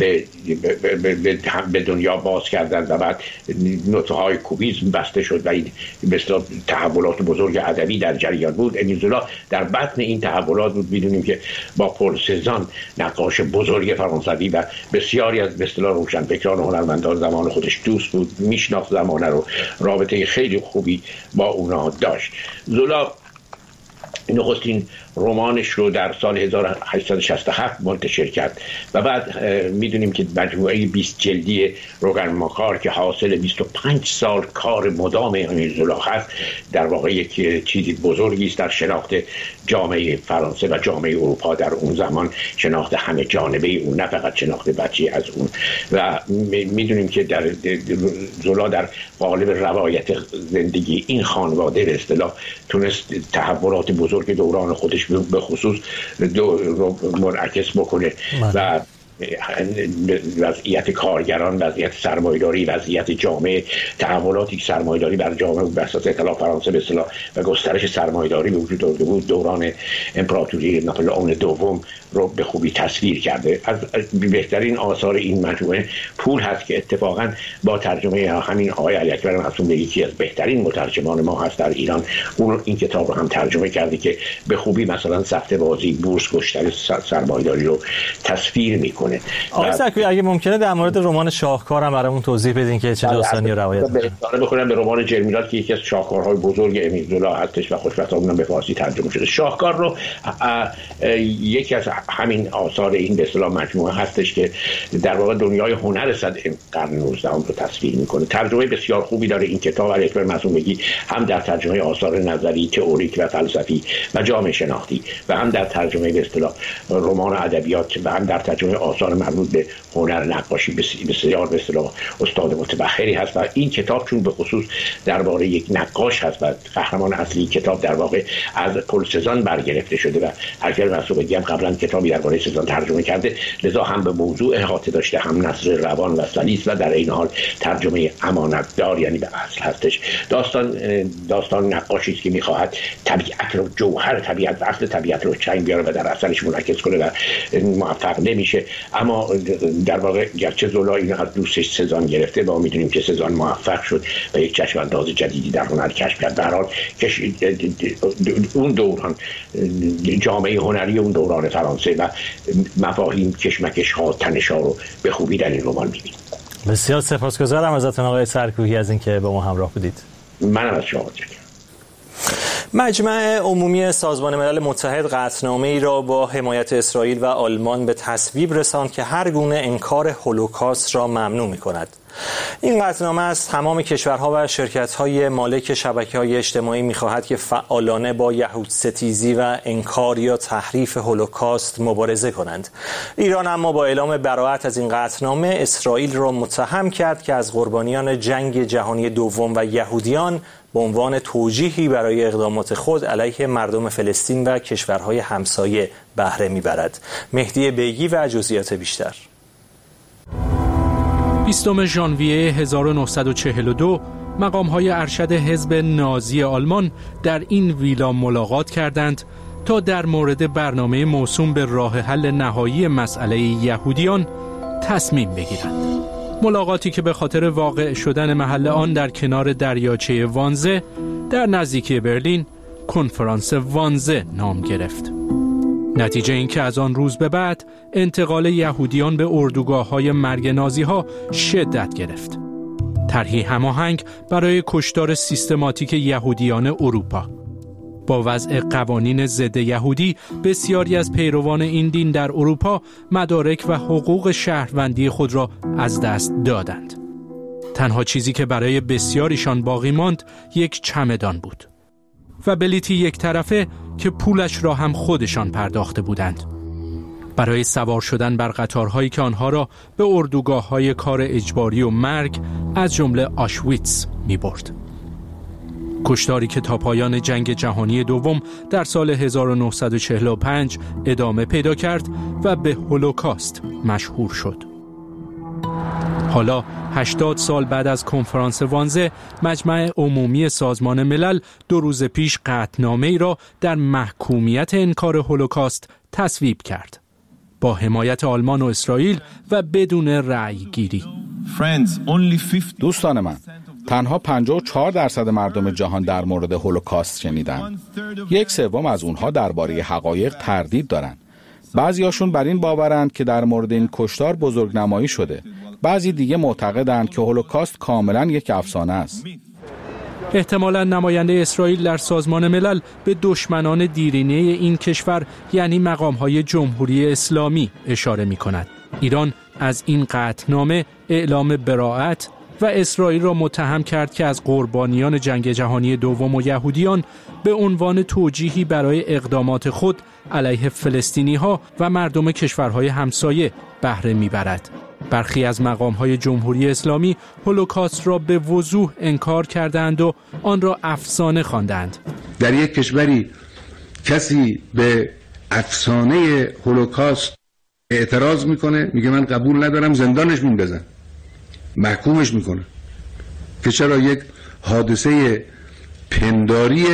به دنیا باز کردن و بعد نوته های کوبیسم بسته شد و این به اصطلاح تحولات بزرگ ادبی در جریان بود. امیل زولا در بطن این تحولات بود. میدونیم که با پل سزان نقاش بزرگ فرانسوی و بسیاری از به اصطلاح روشنفکران و هنرمندان زمان خودش دوست بود، میشناخت زمانه رو، رابطه خیلی خوبی با اونا داشت. زولا نخستین رمانش رو در سال 1867 منتشر کرد و بعد میدونیم که مجموعه 20 جلدی روگن ماکار که حاصل 25 سال کار مدام امیل زولا هست، در واقع یک چیزی بزرگی است در شناخت جامعه فرانسه و جامعه اروپا در اون زمان، شناخت همه جانبه اون، نه فقط شناخت بچی از اون. و میدونیم که در زولا در قالب روایت زندگی این خانواده به اصطلاح تونست تحولات بزرگ دوران خودش به خصوص منعکس بکنه و وضعیت کارگران، وضعیت سرمایه‌داری، وضعیت جامعه، تحولاتی که سرمایه‌داری بر جامعه بر اساس اطلاع فرانسه به اصطلاح و گسترش سرمایه‌داری به وجود آورده بود، دوران امپراتوری ناپلئون دوم رو به خوبی تصویر کرده. از بهترین آثار این مجموعه پول هست که اتفاقا با ترجمه همین آقای علی اکبر معصوم بیگی یکی از بهترین مترجمان ما هست در ایران، اون این کتاب رو هم ترجمه کرده که به خوبی مثلا سفته بازی، بورس، گسترش سرمایه‌داری رو تصویر میکنه. آقای سرکوهی اگه ممکنه در مورد رمان شاهکار هم برامون توضیح بدین که چه داستانی رو روایت می‌کنه. به رمان جرمیلات که یکی از شاهکارهای بزرگ امیل زولا هستش و خوشبختانه به فارسی ترجمه شده. شاهکار رو یکی از همین آثار این به اصطلاح مجموعه هستش که در واقع دنیای هنر قرن 19 رو تصویر میکنه. ترجمه بسیار خوبی داره این کتاب علی اکبر معصومگی، هم در ترجمه آثار نظری، تئوریک و فلسفی و جامعه شناختی و هم در ترجمه به اصطلاح رمان و ادبیات و هم در ترجمه آثار مربوط به هنر نقاشی بسیار به اصطلاح استاد متبحری هست. و این کتاب چون به خصوص درباره یک نقاش هست و قهرمان اصلی کتاب در واقع از پل سزان برگرفته شده و اگر معصومگی هم قبلا کتابی درباره سزان ترجمه کرده، لذا هم به موضوع احاطه داشته، هم نثر روان و سلیس و در این حال ترجمه امانتدار یعنی به اصل هستش. داستان نقاشی است که می‌خواهد طبیعت رو، جوهر طبیعت و اصل طبیعت رو چنگ بیاره و در اثرش منعکس کنه و موفق نمیشه. اما در واقع گرچه زولا این از دوستش سزان گرفته و می‌دونیم که سزان موفق شد و یک چشم‌انداز جدیدی در هنر کشف کرد. در حال اون دوران جامعه هنری اون دوران فرانسه و مفاهیم کشمکش ها تنش ها رو به خوبی در این رمان می‌بینیم. بسیار سپاسگزارم ازتون آقای سرکوهی از اینکه با ما همراه بودید. منم از شما متشکرم. مجمع عمومی سازمان ملل متحد قطعنامه‌ای را با حمایت اسرائیل و آلمان به تصویب رساند که هر گونه انکار هولوکاست را ممنوع می‌کند. این قطعنامه از تمام کشورها و شرکت‌های مالک شبکه‌های اجتماعی می‌خواهد که فعالانه با یهودستیزی و انکار یا تحریف هولوکاست مبارزه کنند. ایران اما با اعلام براءت از این قطعنامه اسرائیل را متهم کرد که از قربانیان جنگ جهانی دوم و یهودیان به عنوان توجیهی برای اقدامات خود علیه مردم فلسطین و کشورهای همسایه بهره می‌برد. مهدی بیگی و جزئیات بیشتر. 20 ژانویه 1942 مقام‌های ارشد حزب نازی آلمان در این ویلا ملاقات کردند تا در مورد برنامه موسوم به راه حل نهایی مسئله یهودیان تصمیم بگیرند. ملاقاتی که به خاطر واقع شدن محل آن در کنار دریاچه وانزه در نزدیکی برلین کنفرانس وانزه نام گرفت. نتیجه این که از آن روز به بعد انتقال یهودیان به اردوگاه‌های مرگ نازی‌ها شدت گرفت. طرحی هماهنگ برای کشتار سیستماتیک یهودیان اروپا. با وضع قوانین ضد یهودی بسیاری از پیروان این دین در اروپا مدارک و حقوق شهروندی خود را از دست دادند. تنها چیزی که برای بسیاریشان باقی ماند یک چمدان بود و بلیتی یک طرفه که پولش را هم خودشان پرداخته بودند برای سوار شدن بر قطارهایی که آنها را به اردوگاه‌های کار اجباری و مرگ از جمله آشویتس می‌برد. کشتاری که تا پایان جنگ جهانی دوم در سال 1945 ادامه پیدا کرد و به هولوکاست مشهور شد. حالا 80 سال بعد از کنفرانس وانزه، مجمع عمومی سازمان ملل 2 روز پیش قطعنامه‌ای را در محکومیت انکار هولوکاست تصویب کرد، با حمایت آلمان و اسرائیل و بدون رأی گیری. دوستان من، تنها 54% مردم جهان در مورد هولوکاست شنیدن. 1/3 از اونها درباره حقایق تردید دارن. بعضیاشون بر این باورند که در مورد این کشتار بزرگنمایی شده. بعضی دیگه معتقدند که هولوکاست کاملا یک افسانه است. احتمالاً نماینده اسرائیل در سازمان ملل به دشمنان دیرینه این کشور یعنی مقام‌های جمهوری اسلامی اشاره می‌کند. ایران از این قطعنامه اعلام براءت و اسرائیل را متهم کرد که از قربانیان جنگ جهانی دوم و یهودیان به عنوان توجیهی برای اقدامات خود علیه فلسطینی‌ها و مردم کشورهای همسایه بهره می‌برد. برخی از مقام‌های جمهوری اسلامی هولوکاست را به وضوح انکار کردند و آن را افسانه خواندند. در یک کشوری کسی به افسانه هولوکاست اعتراض میکنه، میگه من قبول ندارم، زندانش میندازن، محکومش میکنه که چرا یک حادثه پنداری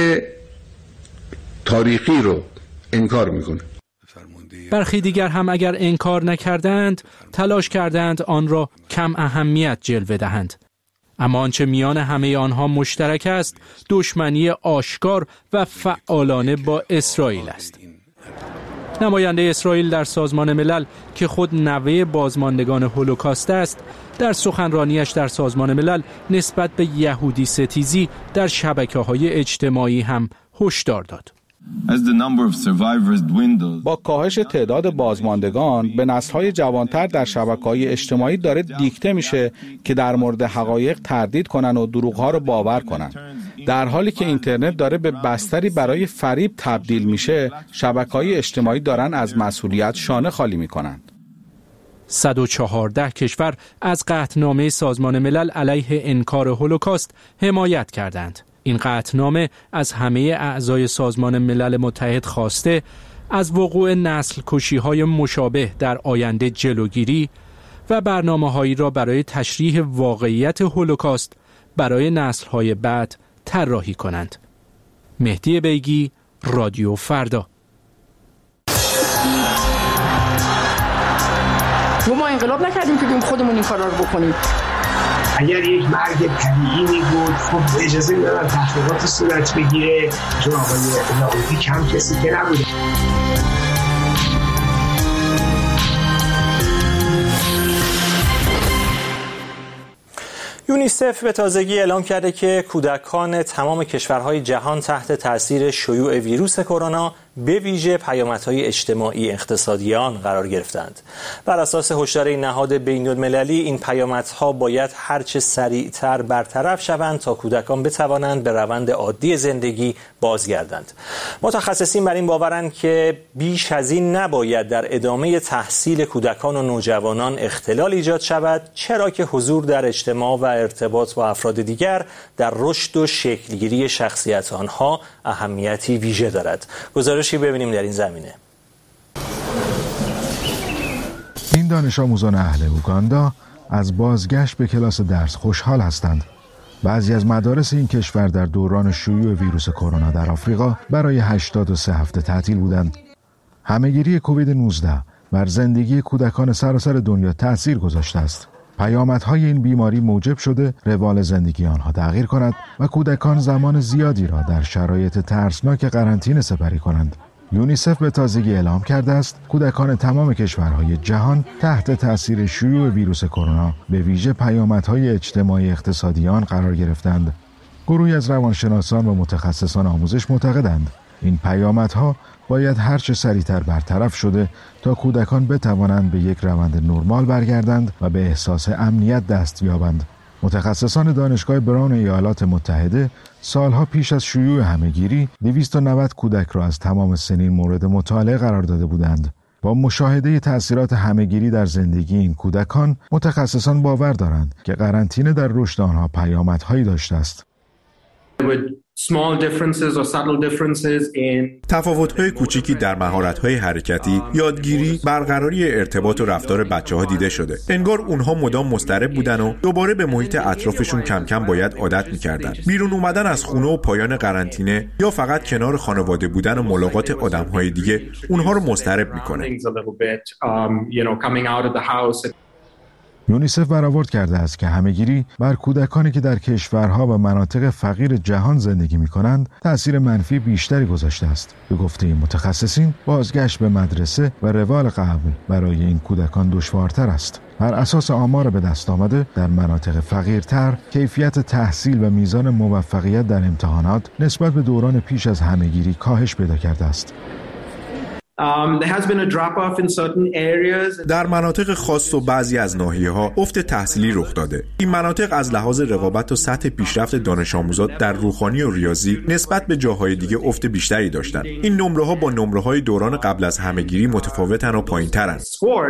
تاریخی رو انکار میکنه. برخی دیگر هم اگر انکار نکردند تلاش کردند آن را کم اهمیت جلوه دهند. اما آنچه میان همه آنها مشترک است دشمنی آشکار و فعالانه با اسرائیل است. نماینده اسرائیل در سازمان ملل که خود نوه بازماندگان هولوکاست است، در سخنرانیش در سازمان ملل نسبت به یهودی ستیزی در شبکه‌های اجتماعی هم هشدار داد. با کاهش تعداد بازماندگان به نسل‌های جوانتر در شبکه‌های اجتماعی داره دیکته میشه که در مورد حقایق تردید کنن و دروغ‌ها رو باور کنن. در حالی که اینترنت داره به بستری برای فریب تبدیل میشه، شبکه‌های اجتماعی دارن از مسئولیت شانه خالی میکنن. 114 کشور از قطعنامه سازمان ملل علیه انکار هولوکاست حمایت کردند. این قطعنامه از همه اعضای سازمان ملل متحد خواسته از وقوع نسل کشی‌های مشابه در آینده جلوگیری و برنامه‌هایی را برای تشریح واقعیت هولوکاست برای نسل‌های بعد طراحی کنند. مهدی بیگی، رادیو فردا. ما انقلاب نکردیم که بیم خودمون این کارا رو بکنیم. اگر یک مرگ طبیعی می‌بود خب اجازه میدادن تحقیقات صورت بگیره، چون آقای لاهوتی کم کسی که نبوده. یونیسف به تازگی اعلام کرده که کودکان تمام کشورهای جهان تحت تاثیر شیوع ویروس کرونا به ویژه پیامدهای اجتماعی اقتصادی آن قرار گرفتند. بر اساس هشدار نهاد بین‌المللی این پیامدها باید هرچه سریعتر برطرف شوند تا کودکان بتوانند به روند عادی زندگی بازگردند. متخصصین بر این باورند که بیش از این نباید در ادامه تحصیل کودکان و نوجوانان اختلال ایجاد شود، چرا که حضور در اجتماع و ارتباط با افراد دیگر در رشد و شکلگیری شخصیت آنها اهمیتی ویژه دارد. گزارشی ببینیم در این زمینه. این دانش آموزان اهل اوگاندا از بازگشت به کلاس درس خوشحال هستند. بعضی از مدارس این کشور در دوران شیوع ویروس کرونا در آفریقا برای 83 هفته تعطیل بودند. همهگیری کووید 19 بر زندگی کودکان سراسر دنیا تأثیر گذاشته است. پیامدهای این بیماری موجب شده روال زندگی آنها تغییر کند و کودکان زمان زیادی را در شرایط ترسناک قرنطینه سپری کنند. یونیسف به تازگی اعلام کرده است کودکان تمام کشورهای جهان تحت تأثیر شیوع ویروس کرونا به ویژه پیامدهای اجتماعی اقتصادی آن قرار گرفتند. گروهی از روانشناسان و متخصصان آموزش معتقدند این پیامدها باید هرچه سریعتر برطرف شده تا کودکان بتوانند به یک روند نرمال برگردند و به احساس امنیت دست یابند. متخصصان دانشگاه براون ایالات متحده سالها پیش از شیوع همهگیری 290 کودک را از تمام سنین مورد مطالعه قرار داده بودند. با مشاهده تأثیرات همهگیری در زندگی این کودکان، متخصصان باور دارند که قرنطینه در رشد آنها پیامدهایی داشته است. تفاوت‌های کوچیکی در مهارت‌های حرکتی، یادگیری، برقراری ارتباط و رفتار بچه‌ها دیده شده. انگار اونها مدام مضطرب بودن و دوباره به محیط اطرافشون کم کم باید عادت می‌کردن. بیرون اومدن از خونه و پایان قرنطینه یا فقط کنار خانواده بودن و ملاقات آدم‌های دیگه اونها رو مضطرب می‌کنه. یونیسف برآورد کرده است که همهگیری بر کودکانی که در کشورها و مناطق فقیر جهان زندگی می‌کنند تأثیر منفی بیشتری گذاشته است. به گفته متخصصین، بازگشت به مدرسه و روال قبل برای این کودکان دشوارتر است. بر اساس آمار به دست آمده در مناطق فقیرتر، کیفیت تحصیل و میزان موفقیت در امتحانات نسبت به دوران پیش از همهگیری کاهش پیدا کرده است. در مناطق خاص و بعضی از ناحیه‌ها افت تحصیلی رخ داده. این مناطق از لحاظ رقابت و سطح پیشرفت دانش آموزان در روحانی و ریاضی نسبت به جاهای دیگه افت بیشتری داشتند. این نمره‌ها با نمره‌های دوران قبل از همهگیری متفاوتن و پایین‌ترن.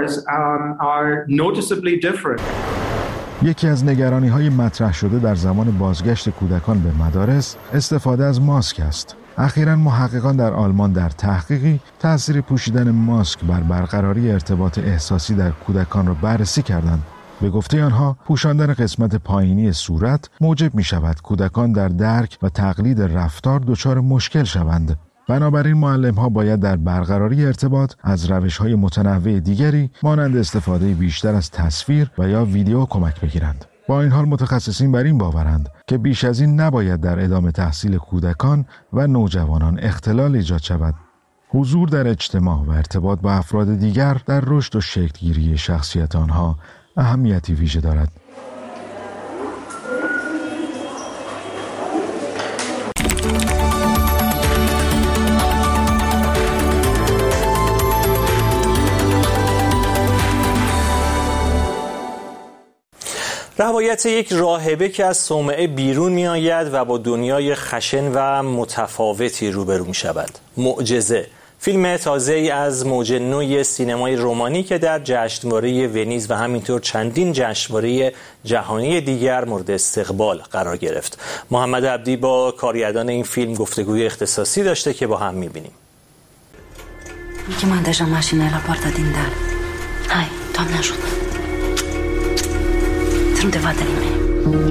یکی از نگرانی‌های مطرح شده در زمان بازگشت کودکان به مدارس استفاده از ماسک است. اخیراً محققان در آلمان در تحقیقی تأثیر پوشیدن ماسک بر برقراری ارتباط احساسی در کودکان را بررسی کردند. به گفته آنها، پوشاندن قسمت پایینی صورت موجب می شود کودکان در درک و تقلید رفتار دچار مشکل شوند. بنابراین معلم‌ها باید در برقراری ارتباط از روش‌های متنوع دیگری مانند استفاده بیشتر از تصویر و یا ویدیو کمک بگیرند. با این حال متخصصین بر این باورند که بیش از این نباید در ادامه تحصیل کودکان و نوجوانان اختلال ایجاد شود. حضور در اجتماع و ارتباط با افراد دیگر در رشد و شکل‌گیری شخصیت آنها اهمیتی ویژه دارد. روایت یک راهبه که از صومعه بیرون می آید و با دنیای خشن و متفاوتی روبرو می شود. معجزه، فیلم تازه‌ای از موج نوی سینمای رومانی که در جشنواره ونیز و همینطور چندین جشنواره جهانی دیگر مورد استقبال قرار گرفت. محمد عبدی با کارگردان این فیلم گفتگوی اختصاصی داشته که با هم می‌بینیم. میگه من داشتم ماشین la porta din dal. Hai, Doamne ajută. Să nu te vadă nimeni.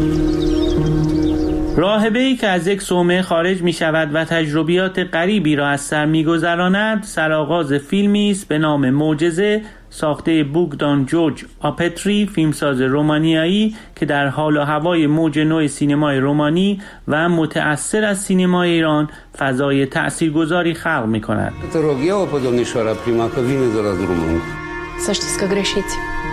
راهبه‌ای که از یک صومعه خارج می شود و تجربیات غریبی را از سر می گذراند سرآغاز فیلمی است به نام معجزه ساخته بوگدان جورج آپتری، فیلمساز رومانیایی که در حال و هوای موج نو سینمای رومانی و متأثر از سینمای ایران فضای تأثیرگذاری خلق می کند. Să știți că greșiți.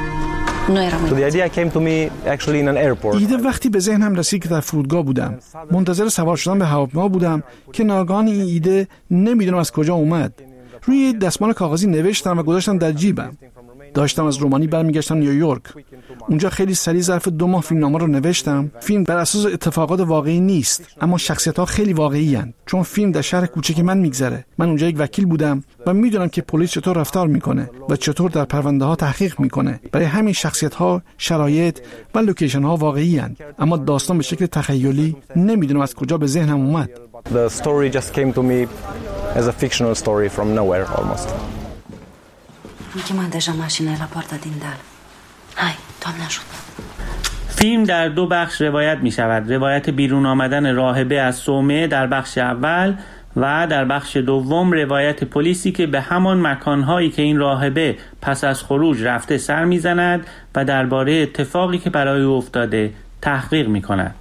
ایده وقتی به ذهنم رسید که در فرودگاه بودم، منتظر سوار شدن به هواپیما بودم که ناگهان این ایده نمیدونم از کجا اومد. روی دستمال کاغذی نوشتم و گذاشتم در جیبم. داشتم از رومانی برمیگشتم نیویورک. اونجا خیلی سریع ظرف 2 ماه فیلمنامه رو نوشتم. فیلم بر اساس اتفاقات واقعی نیست، اما شخصیت‌ها خیلی واقعی هستند. چون فیلم در شهر کوچک من میگذره. من اونجا یک وکیل بودم و میدونم که پلیس چطور رفتار میکنه و چطور در پرونده‌ها تحقیق میکنه. برای همین شخصیت‌ها، شرایط و لوکیشن‌ها واقعی هستند، اما داستان به شکل تخیلی نمیدونم از کجا به ذهنم اومد. The story just came to me as a fictional story from nowhere almost. میگه من داشتم ماشین la porta din dal. Hai, Doamne ajută. فیلم در 2 بخش روایت می شود. روایت بیرون آمدن راهبه از صومعه در بخش اول و در بخش دوم روایت پلیسی که به همان مکانهایی که این راهبه پس از خروج رفته سر می زند و درباره اتفاقی که برای او افتاده تحقیق می کند.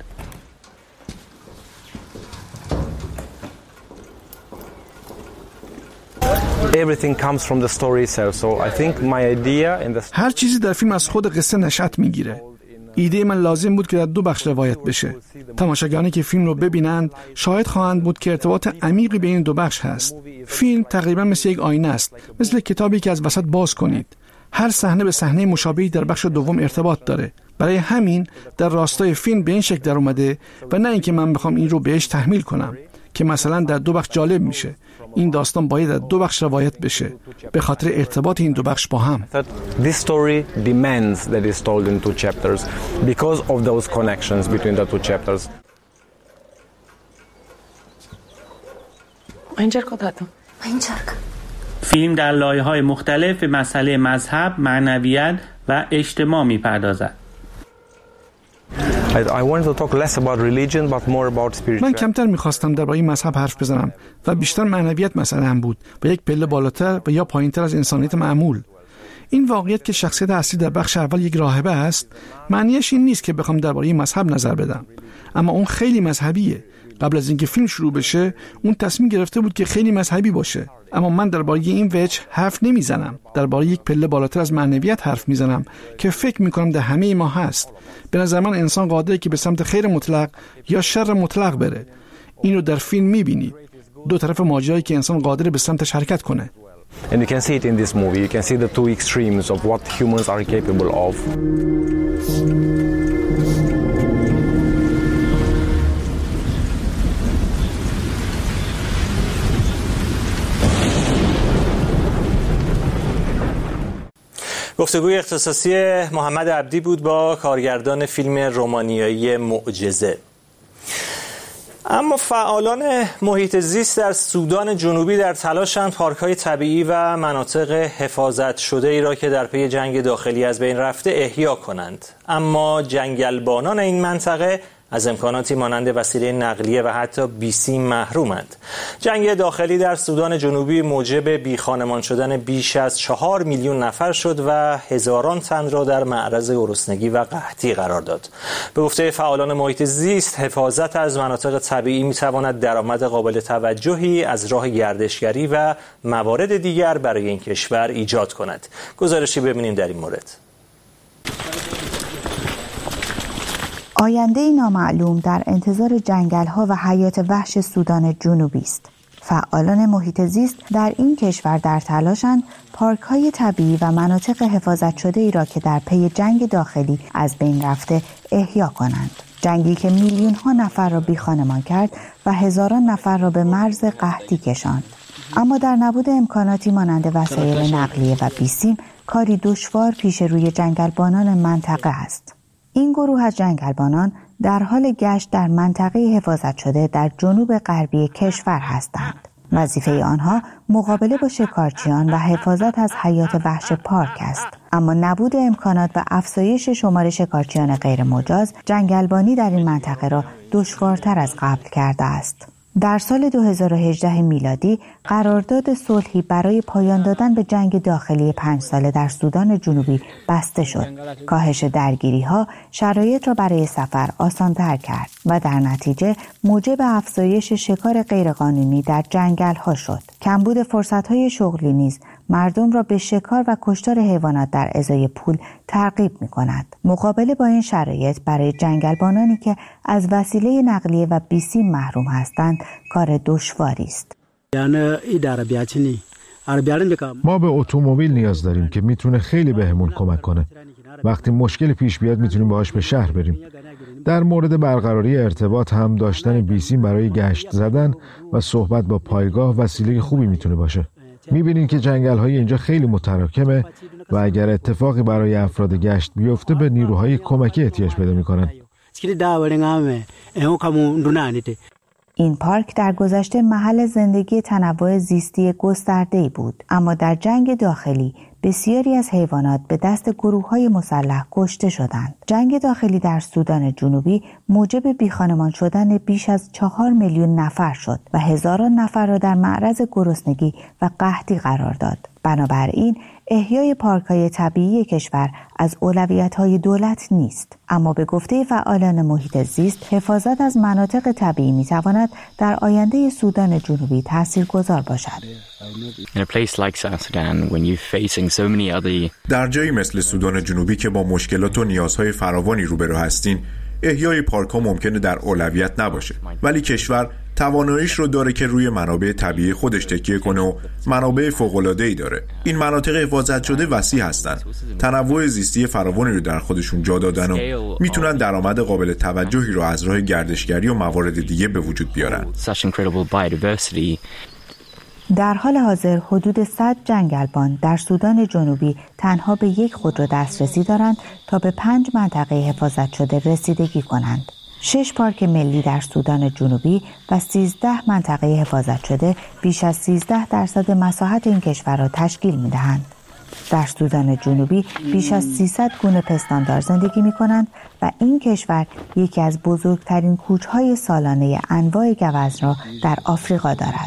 Everything comes from the story itself. So I think my idea in the هر چیزی در فیلم از خود قصه نشأت میگیره. ایده من لازم بود که در 2 بخش روایت بشه. تماشاگرانی که فیلم رو ببینند شاهد خواهند بود که ارتباط عمیقی بین این 2 بخش هست. فیلم تقریبا مثل یک آینه است، مثل کتابی که از وسط باز کنید. هر صحنه به صحنه مشابهی در بخش دوم ارتباط داره. برای همین در راستای فیلم به این شکل در اومده و نه اینکه من بخوام این رو بهش تحمیل کنم که مثلا در 2 بخش جالب میشه. این داستان باید در 2 بخش روایت بشه به خاطر ارتباط این 2 بخش با هم. This story demands that it's told in 2 chapters because of those connections between the 2 chapters. فیلم در لایه‌های مختلف به مسئله مذهب، معنویت و اجتماع می‌پردازد. من کمتر میخواستم درباره مذهب حرف بزنم و بیشتر معنویت مسئله هم بود و یک پله بالاتر و یا پایینتر از انسانیت معمول. این واقعیت که شخصیت اصلی در بخش اول یک راهبه است معنیش این نیست که بخوام درباره مذهب نظر بدم، اما اون خیلی مذهبیه. قبل از اینکه فیلم شروع بشه اون تصمیم گرفته بود که خیلی مذهبی باشه، اما من درباره این وجه حرف نمیزنم. درباره یک پله بالاتر از معنویت حرف میزنم که فکر میکنم در همه ما هست. به نظر من انسان قادره که به سمت خیر مطلق یا شر مطلق بره. این رو در فیلم میبینید، 2 طرف ماجرایی که انسان قادره به سمتش حرکت کنه. And you can see it in this movie. You can see the 2 extremes of what humans are capable of. گفتگوی اختصاصی محمد عبدی بود با کارگردان فیلم رومانیایی معجزه. اما فعالان محیط زیست در سودان جنوبی در تلاشند پارک‌های طبیعی و مناطق حفاظت شده ای را که در پی جنگ داخلی از بین رفته احیا کنند، اما جنگلبانان این منطقه از امکاناتی مانند وسیله نقلیه و حتی بیسیم محرومند. جنگ داخلی در سودان جنوبی موجب بیخانمان شدن بیش از 4 میلیون نفر شد و هزاران تن را در معرض گرسنگی و قحطی قرار داد. به گفته فعالان محیط زیست، حفاظت از مناطق طبیعی میتواند درآمد قابل توجهی از راه گردشگری و موارد دیگر برای این کشور ایجاد کند. گزارشی ببینیم در این مورد. آینده نامعلوم در انتظار جنگل‌ها و حیات وحش سودان جنوبی است. فعالان محیط زیست در این کشور در تلاشند پارک‌های طبیعی و مناطق حفاظت شده ای را که در پی جنگ داخلی از بین رفته احیا کنند. جنگی که میلیون‌ها نفر را بی‌خانمان کرد و هزاران نفر را به مرز قحطی کشاند. اما در نبود امکاناتی مانند وسایل نقلیه و بیسیم، کاری دشوار پیش روی جنگلبانان منطقه است. این گروه از جنگلبانان در حال گشت در منطقه حفاظت شده در جنوب غربی کشور هستند. وظیفه آنها مقابله با شکارچیان و حفاظت از حیات وحش پارک است. اما نبود امکانات و افزایش شمار شکارچیان غیر مجاز جنگلبانی در این منطقه را دشوارتر از قبل کرده است. در سال 2018 میلادی قرارداد صلحی برای پایان دادن به جنگ داخلی 5 ساله در سودان جنوبی بسته شد. کاهش درگیری‌ها شرایط را برای سفر آسان‌تر کرد و در نتیجه موجب افزایش شکار غیرقانونی در جنگل‌ها شد. کمبود فرصت‌های شغلی نیز مردم را به شکار و کشتار حیوانات در ازای پول ترغیب می‌کند. مقابله با این شرایط برای جنگلبانانی که از وسیله نقلیه و بیسیم محروم هستند کار دشواری است. ما به اتومبیل نیاز داریم که میتونه خیلی بهمون کمک کنه. وقتی مشکل پیش بیاد میتونیم باهاش به شهر بریم. در مورد برقراری ارتباط هم داشتن بیسیم برای گشت زدن و صحبت با پایگاه وسیله خوبی میتونه باشه. میبینین که جنگل‌های اینجا خیلی متراکمه و اگر اتفاقی برای افراد گشت بیفته به نیروهای کمکی احتیاج پیدا میکنن. این پارک در گذشته محل زندگی تنوع زیستی گسترده‌ای بود، اما در جنگ داخلی بسیاری از حیوانات به دست گروه‌های مسلح کشته شدند. جنگ داخلی در سودان جنوبی موجب بیخانمان شدن بیش از 4 میلیون نفر شد و هزاران نفر را در معرض گرسنگی و قحطی قرار داد. بنابراین احیای پارک‌های طبیعی کشور از اولویت‌های دولت نیست، اما به گفته فعالان محیط زیست حفاظت از مناطق طبیعی می‌تواند در آینده سودان جنوبی تاثیرگذار باشد. در جایی مثل سودان جنوبی که با مشکلات و نیازهای فراوانی روبرو هستین، احیای پارک‌ها ممکنه در اولویت نباشه، ولی کشور تواناییش رو داره که روی منابع طبیعی خودش تکیه کنه و منابع فوق‌العاده‌ای داره. این مناطق حفاظت شده وسیع هستن، تنوع زیستی فراوانی رو در خودشون جا دادن و میتونن درآمد قابل توجهی رو از راه گردشگری و موارد دیگه به وجود بیارن. در حال حاضر حدود 100 جنگلبان در سودان جنوبی تنها به یک خودرو دسترسی دارند تا به 5 منطقه حفاظت شده رسیدگی کنند. 6 پارک ملی در سودان جنوبی و 13 منطقه حفاظت شده بیش از 13% مساحت این کشور را تشکیل می‌دهند. در سودان جنوبی بیش از 300 گونه پستاندار زندگی می‌کنند و این کشور یکی از بزرگترین کوچ‌های سالانه انواع گوزن را در آفریقا دارد.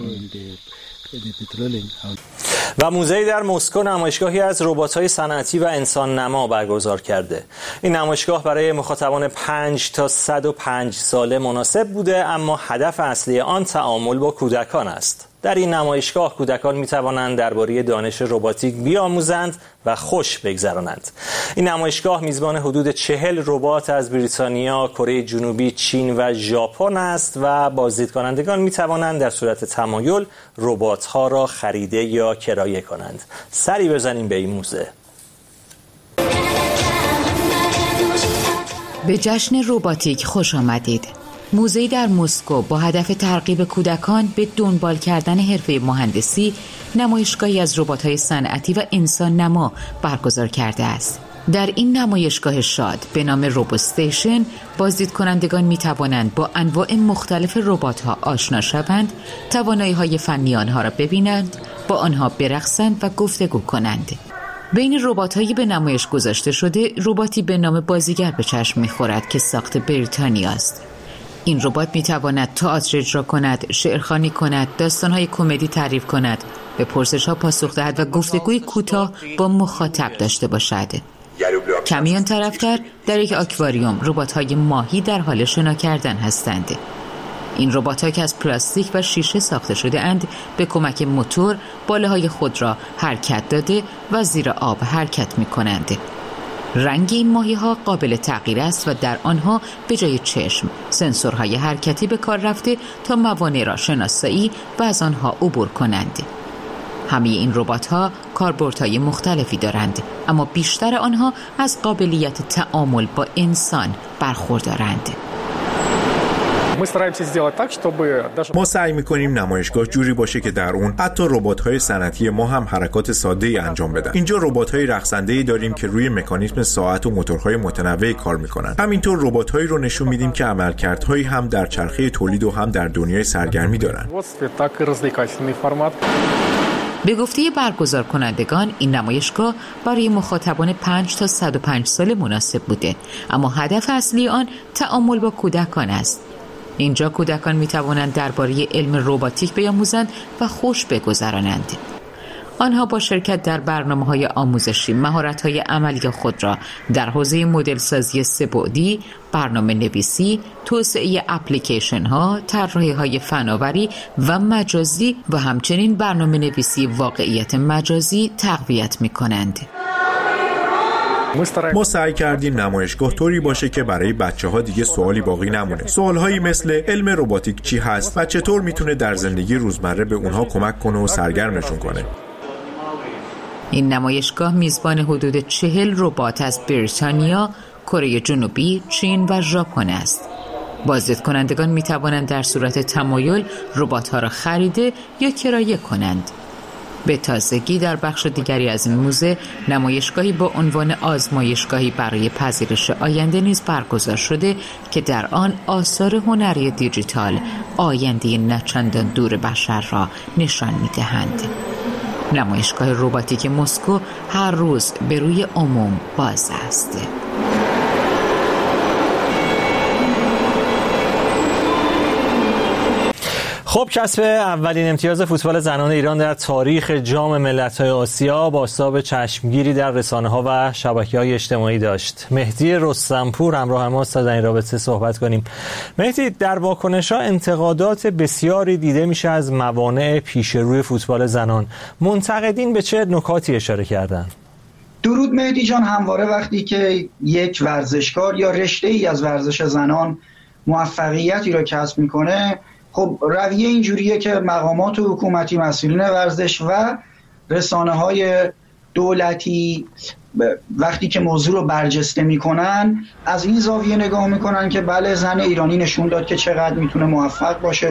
و موزه‌ای در مسکو نمایشگاهی از ربات‌های صنعتی و انسان نما برگزار کرده. این نمایشگاه برای مخاطبان 5 تا 105 ساله مناسب بوده، اما هدف اصلی آن تعامل با کودکان است. در این نمایشگاه کودکان می‌توانند درباره دانش رباتیک بیاموزند و خوش بگذرانند. این نمایشگاه میزبان حدود 40 ربات از بریتانیا، کره جنوبی، چین و ژاپن است و بازدیدکنندگان می‌توانند در صورت تمایل ربات‌ها را خریده یا کرایه کنند. سری بزنیم به این موزه. به جشن رباتیک خوش آمدید. موزه‌ای در مسکو با هدف ترغیب کودکان به دنبال کردن حرفه مهندسی نمایشگاهی از ربات‌های صنعتی و انسان نما برگزار کرده است. در این نمایشگاه شاد به نام روبوستیشن بازدیدکنندگان می‌توانند با انواع مختلف ربات‌ها آشنا شوند، توانایی‌های فنی آنها را ببینند، با آنها برقصند و گفتگو کنند. بین ربات‌هایی به نمایش گذاشته شده، رباتی به نام بازیگر به چشم می‌خورد که ساخت بریتانیا است. این ربات می‌تواند تئاتر اجرا کند، شعرخوانی کند، داستان‌های کمدی تعریف کند، به پرسش‌ها پاسخ دهد و گفتگوی کوتاه با مخاطب داشته باشد. کمی آن طرفتر در یک آکواریوم ربات‌های ماهی در حال شنا کردن هستند. این ربات‌ها که از پلاستیک و شیشه ساخته شده اند به کمک موتور بالاهای خود را حرکت داده و زیر آب حرکت می‌کنند. رنگ این ماهی‌ها قابل تغییر است و در آنها به جای چشم سنسورهای حرکتی به کار رفته تا موانع را شناسایی و از آنها عبور کنند. همه این ربات‌ها کاربردهای مختلفی دارند، اما بیشتر آنها از قابلیت تعامل با انسان برخوردارند. ما سعی می‌کنیم نمایشگاه جوری باشه که در اون حتی ربات‌های صنعتی ما هم حرکات ساده‌ای انجام بدن. اینجا ربات‌های رقصنده‌ای داریم که روی مکانیزم ساعت و موتورهای متنوعی کار می‌کنن. همینطور ربات‌هایی رو نشون میدیم که عملکردهایی هم در چرخه تولید و هم در دنیای سرگرمی دارن. به گفته برگزار کنندگان این نمایشگاه برای مخاطبان 5 تا 105 سال مناسب بوده، اما هدف اصلی آن تعامل با کودکان است. اینجا کودکان می توانند درباره علم رباتیک بیاموزند و خوش بگذرانند. آنها با شرکت در برنامه‌های آموزشی مهارت‌های عملی خود را در حوزه مدل سازی سه‌بعدی، برنامه نویسی، توسعه اپلیکیشن‌ها، طراحی‌های فناوری و مجازی و همچنین برنامه نویسی واقعیت مجازی تقویت می‌کنند. ما سعی کردیم نمایشگاه طوری باشه که برای بچه‌ها دیگه سوالی باقی نمونه. سوالهایی مثل علم رباتیک چی هست و چطور میتونه در زندگی روزمره به اونها کمک کنه و سرگرمشون کنه. این نمایشگاه میزبان حدود 40 ربات از بریتانیا، کره جنوبی، چین و ژاپن است. بازدید کنندگان می توانند در صورت تمایل ربات‌ها را خریده یا کرایه کنند. به تازگی در بخش دیگری از این موزه نمایشگاهی با عنوان آزمایشگاهی برای پذیرش آینده نیز برگزار شده که در آن آثار هنری دیجیتال آینده نچندان دور بشر را نشان می‌دهند. نمایشگاه رباتیک مسکو هر روز به روی عموم باز است. خب کسب اولین امتیاز فوتبال زنان ایران در تاریخ جام ملت‌های آسیا بازتاب چشمگیری در رسانه‌ها و شبکه‌های اجتماعی داشت. مهدی رستمپور همراه ماست تا در این رابطه صحبت کنیم. مهدی، در واکنش‌ها انتقادات بسیاری دیده میشه از موانع پیش روی فوتبال زنان. منتقدین به چه نکاتی اشاره کردن؟ درود مهدی جان. همواره وقتی که یک ورزشکار یا رشته‌ای از ورزش زنان موفقیتی را کسب می‌کنه، خب رویه اینجوریه که مقامات حکومتی، مسئولین ورزش و رسانه‌های دولتی وقتی که موضوع رو برجسته میکنن از این زاویه نگاه میکنن که بله زن ایرانی نشون داد که چقدر میتونه موفق باشه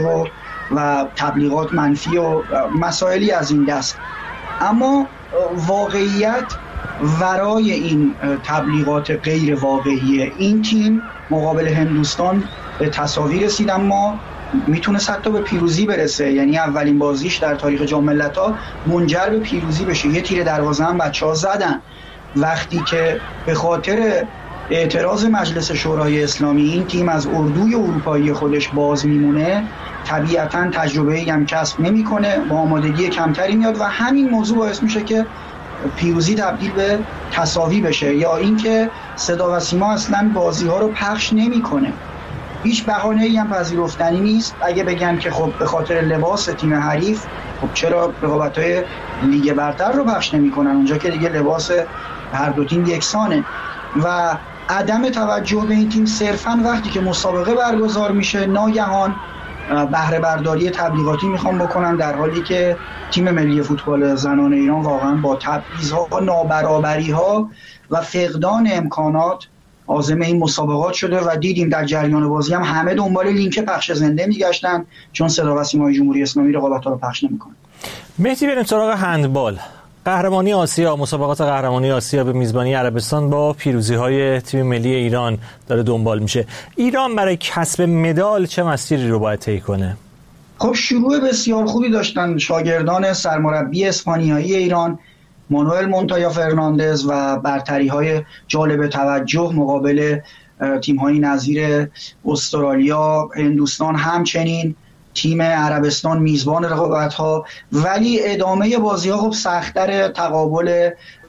و تبلیغات منفی و مسائلی از این دست. اما واقعیت ورای این تبلیغات غیر واقعی این تیم مقابل هندوستان به تساوی رسید، اما میتونه حتی به پیروزی برسه. یعنی اولین بازیش در تاریخ جام ملت‌ها منجر به پیروزی بشه. یه تیر دروازه هم بچه‌ها زدن. وقتی که به خاطر اعتراض مجلس شورای اسلامی این تیم از اردوی اروپایی خودش باز میمونه، طبیعتاً تجربه‌ای هم کسب نمی‌کنه، با آمادگی کمتری میاد و همین موضوع باعث میشه که پیروزی تبدیل به تساوی بشه، یا اینکه صدا و سیما اصلاً بازی‌ها رو پخش نمی‌کنه. هیچ بهانه‌ای هم پذیرفتنی نیست. اگه بگن که خب به خاطر لباس تیم حریف، خب چرا رقابت‌های لیگ برتر رو پخش نمی‌کنن اونجا که دیگه لباس هر دو تیم یکسانه؟ و عدم توجه به این تیم صرفاً وقتی که مسابقه برگزار میشه ناگهان بهره برداری تبلیغاتی میخوان بکنن، در حالی که تیم ملی فوتبال زنان ایران واقعاً با تبعیض‌ها، نابرابری‌ها و فقدان امکانات عازم این مسابقات شده و دیدیم در جریان بازی هم همه دنبال لینک پخش زنده میگشتن، چون صدا و سیمای جمهوری اسلامی رقابت‌ها رو پخش نمی‌کنه. مهدی، بریم سراغ هندبال. قهرمانی آسیا، مسابقات قهرمانی آسیا به میزبانی عربستان با پیروزی‌های تیم ملی ایران داره دنبال میشه. ایران برای کسب مدال چه مسیری رو باید طی کنه؟ خب شروع بسیار خوبی داشتن شاگردان سرمربی اسپانیایی ایران، مانوئل مونتایا فرناندز، و برتری‌های جالب توجه مقابل تیم‌های نظیر استرالیا، هندوستان، همچنین تیم عربستان میزبان رقابت‌ها. ولی ادامه بازی‌ها خب سخت‌تر، تقابل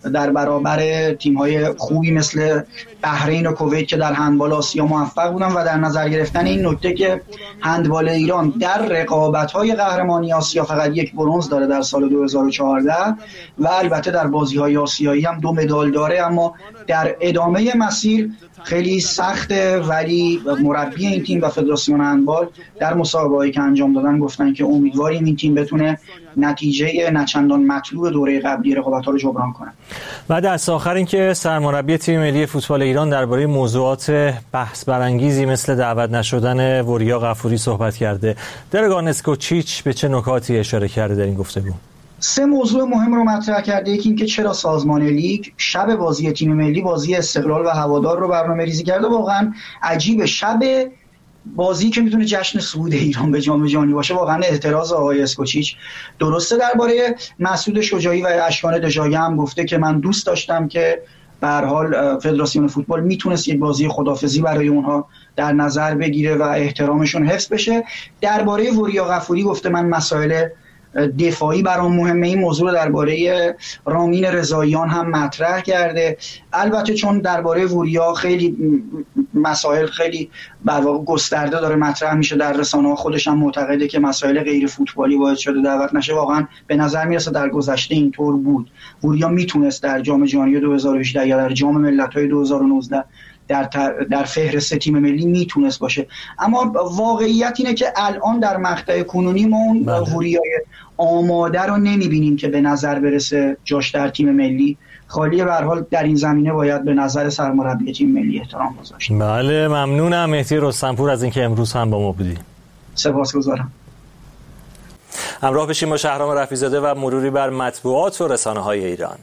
در برابر تیم‌های خوبی مثل بحرین و کویت که در هندبال آسیا موفق بودن و در نظر گرفتن این نکته که هندبال ایران در رقابت‌های قهرمانی آسیا فقط یک برنز داره در سال 2014 و البته در بازی‌های آسیایی هم 2 مدال داره، اما در ادامه مسیر خیلی سخته، ولی مربی این تیم و فدراسیون هندبال در مسابقه‌ای که انجام دادن گفتن که امیدواریم این تیم بتونه نتیجه نچندان مطلوب دوره قبلی رقابت‌ها رو جبران کنه. و دست آخر این که سرمربی تیم ملی فوتبال ایران درباره موضوعات بحث برانگیزی مثل دعوت نشدن وریا غفوری صحبت کرده. درگان اسکوچیچ به چه نکاتی اشاره کرده در این گفتگو؟ 3 موضوع مهم رو مطرح کرده. یکی این که چرا سازمان لیگ شب بازی تیم ملی بازی استقلال و هوادار رو برنامه‌ریزی کرده. واقعا عجیبه، شب بازی که میتونه جشن صعود ایران به جام جهانی باشه. واقعا اعتراض آقای اسکوچیچ درسته. درباره مسعود شجاعی و اشکان دژاگه هم گفته که من دوست داشتم که به هر حال فدراسیون فوتبال میتونست یک بازی خدافظی برای اونها در نظر بگیره و احترامشون حفظ بشه. درباره وریا غفوری گفته من مسائل دفاعی برام مهمه. این موضوع رو درباره رامین رضاییان هم مطرح کرده. البته چون درباره وریا خیلی مسائل خیلی در واقع گسترده داره مطرح میشه در رسانه‌ها، خودش هم معتقده که مسائل غیر فوتبالی باعث شده دعوت نشه. واقعا به نظر میرسه در گذشته اینطور بود. وریا میتونست در جام جهانی 2018 یا در جام ملت‌های 2019 در فهرست تیم ملی میتونست باشه، اما واقعیت اینه که الان در مقطع کنونی ما اون وریای آماده رو نمیبینیم که به نظر برسه جاش در تیم ملی خالیه. به هر حال در این زمینه باید به نظر سرمربی تیم ملی احترام گذاشت. بله، ممنونم مهدی رستمپور از اینکه امروز هم با ما بودی. سپاسگزارم. همراه بشیم با شهرام رفیع‌زاده و مروری بر مطبوعات و رسانه‌های ایران.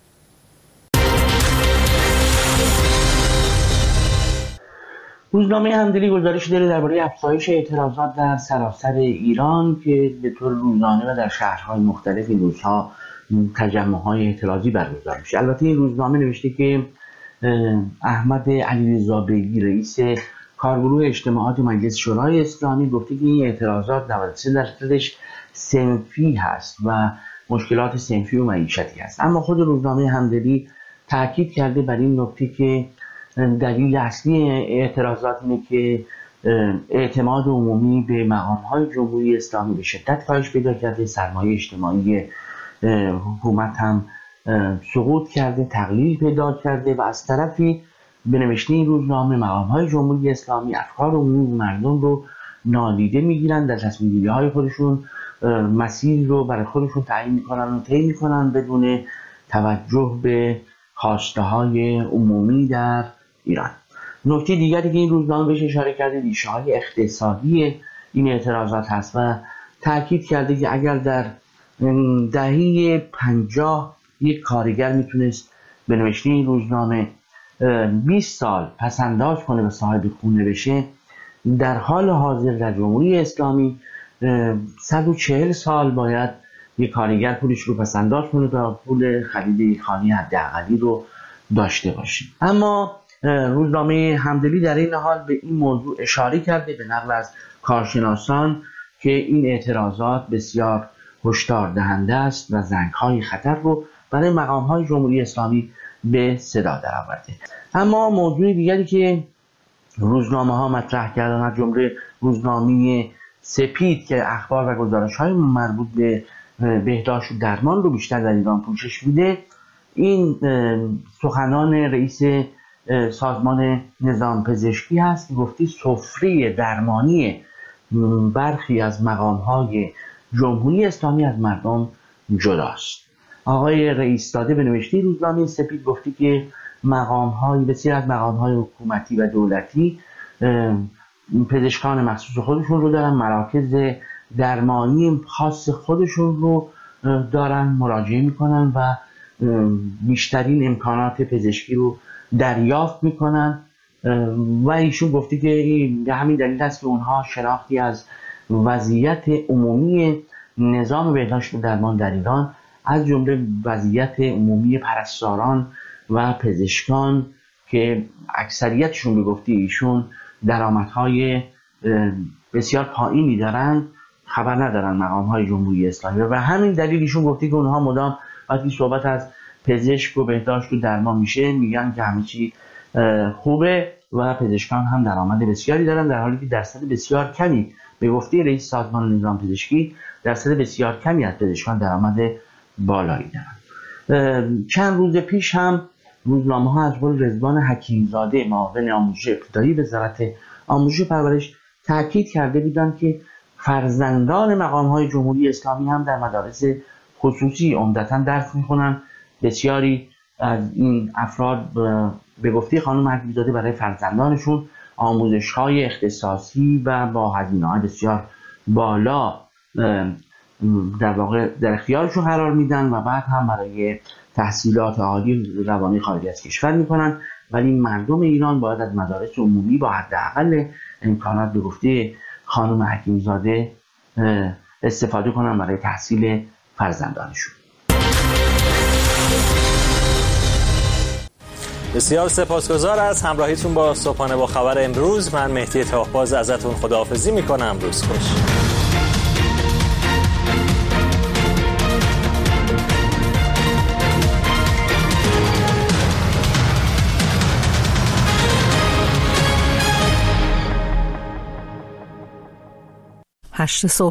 روزنامه همدلی گزارش داره درباره افزایش اعتراضات در سراسر ایران که به طور روزانه و در شهرهای مختلف این روزها تجمع‌های اعتراضی برگزار میشه. البته این روزنامه نوشته که احمد علیرضا بیگی رئیس کارگروه اجتماعات مجلس شورای اسلامی گفته که این اعتراضات 93% صنفی هست و مشکلات صنفی و معیشتی هست. اما خود روزنامه همدلی تاکید کرده بر این نکته که دلیل اصلی اعتراضات اینه که اعتماد عمومی به مقام‌های جمهوری اسلامی به شدت کاهش پیدا کرده، سرمایه اجتماعی حکومت هم سقوط کرده، تقلیل پیدا کرده و از طرفی به نوشته این روزنامه مقام‌های جمهوری اسلامی افکار عمومی مردم رو نادیده میگیرن، در تصمیم‌گیری‌های خودشون مسیر رو برای خودشون تعیین میکنن و طی میکنن بدون توجه به خواسته‌های عمومی در ایران. نکته دیگری که این روزنامه بهش اشاره کرده ریشه‌های اقتصادی این اعتراضات هست و تاکید کرده که اگر در دهه 50 یک کارگر میتونست به نوشته این روزنامه 20 سال پسنداز کنه و صاحب خونه بشه، در حال حاضر در جمهوری اسلامی 140 سال باید یک کارگر پولش رو پسنداز کنه تا پول خرید خانه حداقلی رو داشته باشه. اما روزنامه همدلی در این حال به این موضوع اشاره کرده به نقل از کارشناسان که این اعتراضات بسیار هشدار دهنده است و زنگ‌های خطر رو برای مقام‌های جمهوری اسلامی به صدا درآورده. اما موضوع دیگری که روزنامه‌ها مطرح کردن از جمله روزنامه سپید که اخبار و گزارش‌های مربوط به بهداشت و درمان رو بیشتر در ایران پوشش میده، این سخنان رئیس سازمان نظام پزشکی هست که گفتی سفره درمانی برخی از مقام‌های جمهوری اسلامی از مردم جداست. آقای رئیس داده به نوشته روزنامه سپید گفتی که بسیار از مقام‌های حکومتی و دولتی پزشکان مخصوص خودشون رو دارن، مراکز درمانی خاص خودشون رو دارن، مراجعه میکنن و بیشترین امکانات پزشکی رو دریافت میکنن و ایشون گفتی که همین دلیل است که اونها شناختی از وضعیت عمومی نظام بهداشت و درمان در ایران از جمله وضعیت عمومی پرستاران و پزشکان که اکثریتشون به گفته ایشون درآمدهای بسیار پایینی دارن خبر ندارن مقام‌های جمهوری اسلامی و همین دلیل ایشون گفته که اونها مدام وقتی صحبت از پزشک و بهداشت و درمان میشه میگن که همه چی خوبه و پزشکان هم درآمد بسیاری دارن، در حالی که درصد بسیار کمی، به گفته رئیس سازمان نظام پزشکی، درصد بسیار کمی از پزشکان درآمد بالایی دارن. چند روز پیش هم روزنامه ها از قول رضوان حکیمزاده معاون آموزش ابتدایی وزارت آموزش و پرورش تاکید کرده بودند که فرزندان مقام های جمهوری اسلامی هم در مدارس خصوصی عمدتاً درس میخونن. بسیاری از این افراد به گفته خانم حکیمزاده برای فرزندانشون آموزش های اختصاصی و با هزینه‌های بسیار بالا در واقع در اختیارشون قرار میدن و بعد هم برای تحصیلات عالی روانی خارج از کشور میکنن. ولی مردم ایران باید از مدارس عمومی با حداقل امکانات به گفته خانم حکیمزاده استفاده کنن برای تحصیل فرزندانشون. بسیار سپاسگزار از همراهیتون با صبحانه با خبر امروز. من مهدی تاهباز ازتون خداحافظی میکنم. روز خوش. هشت صبح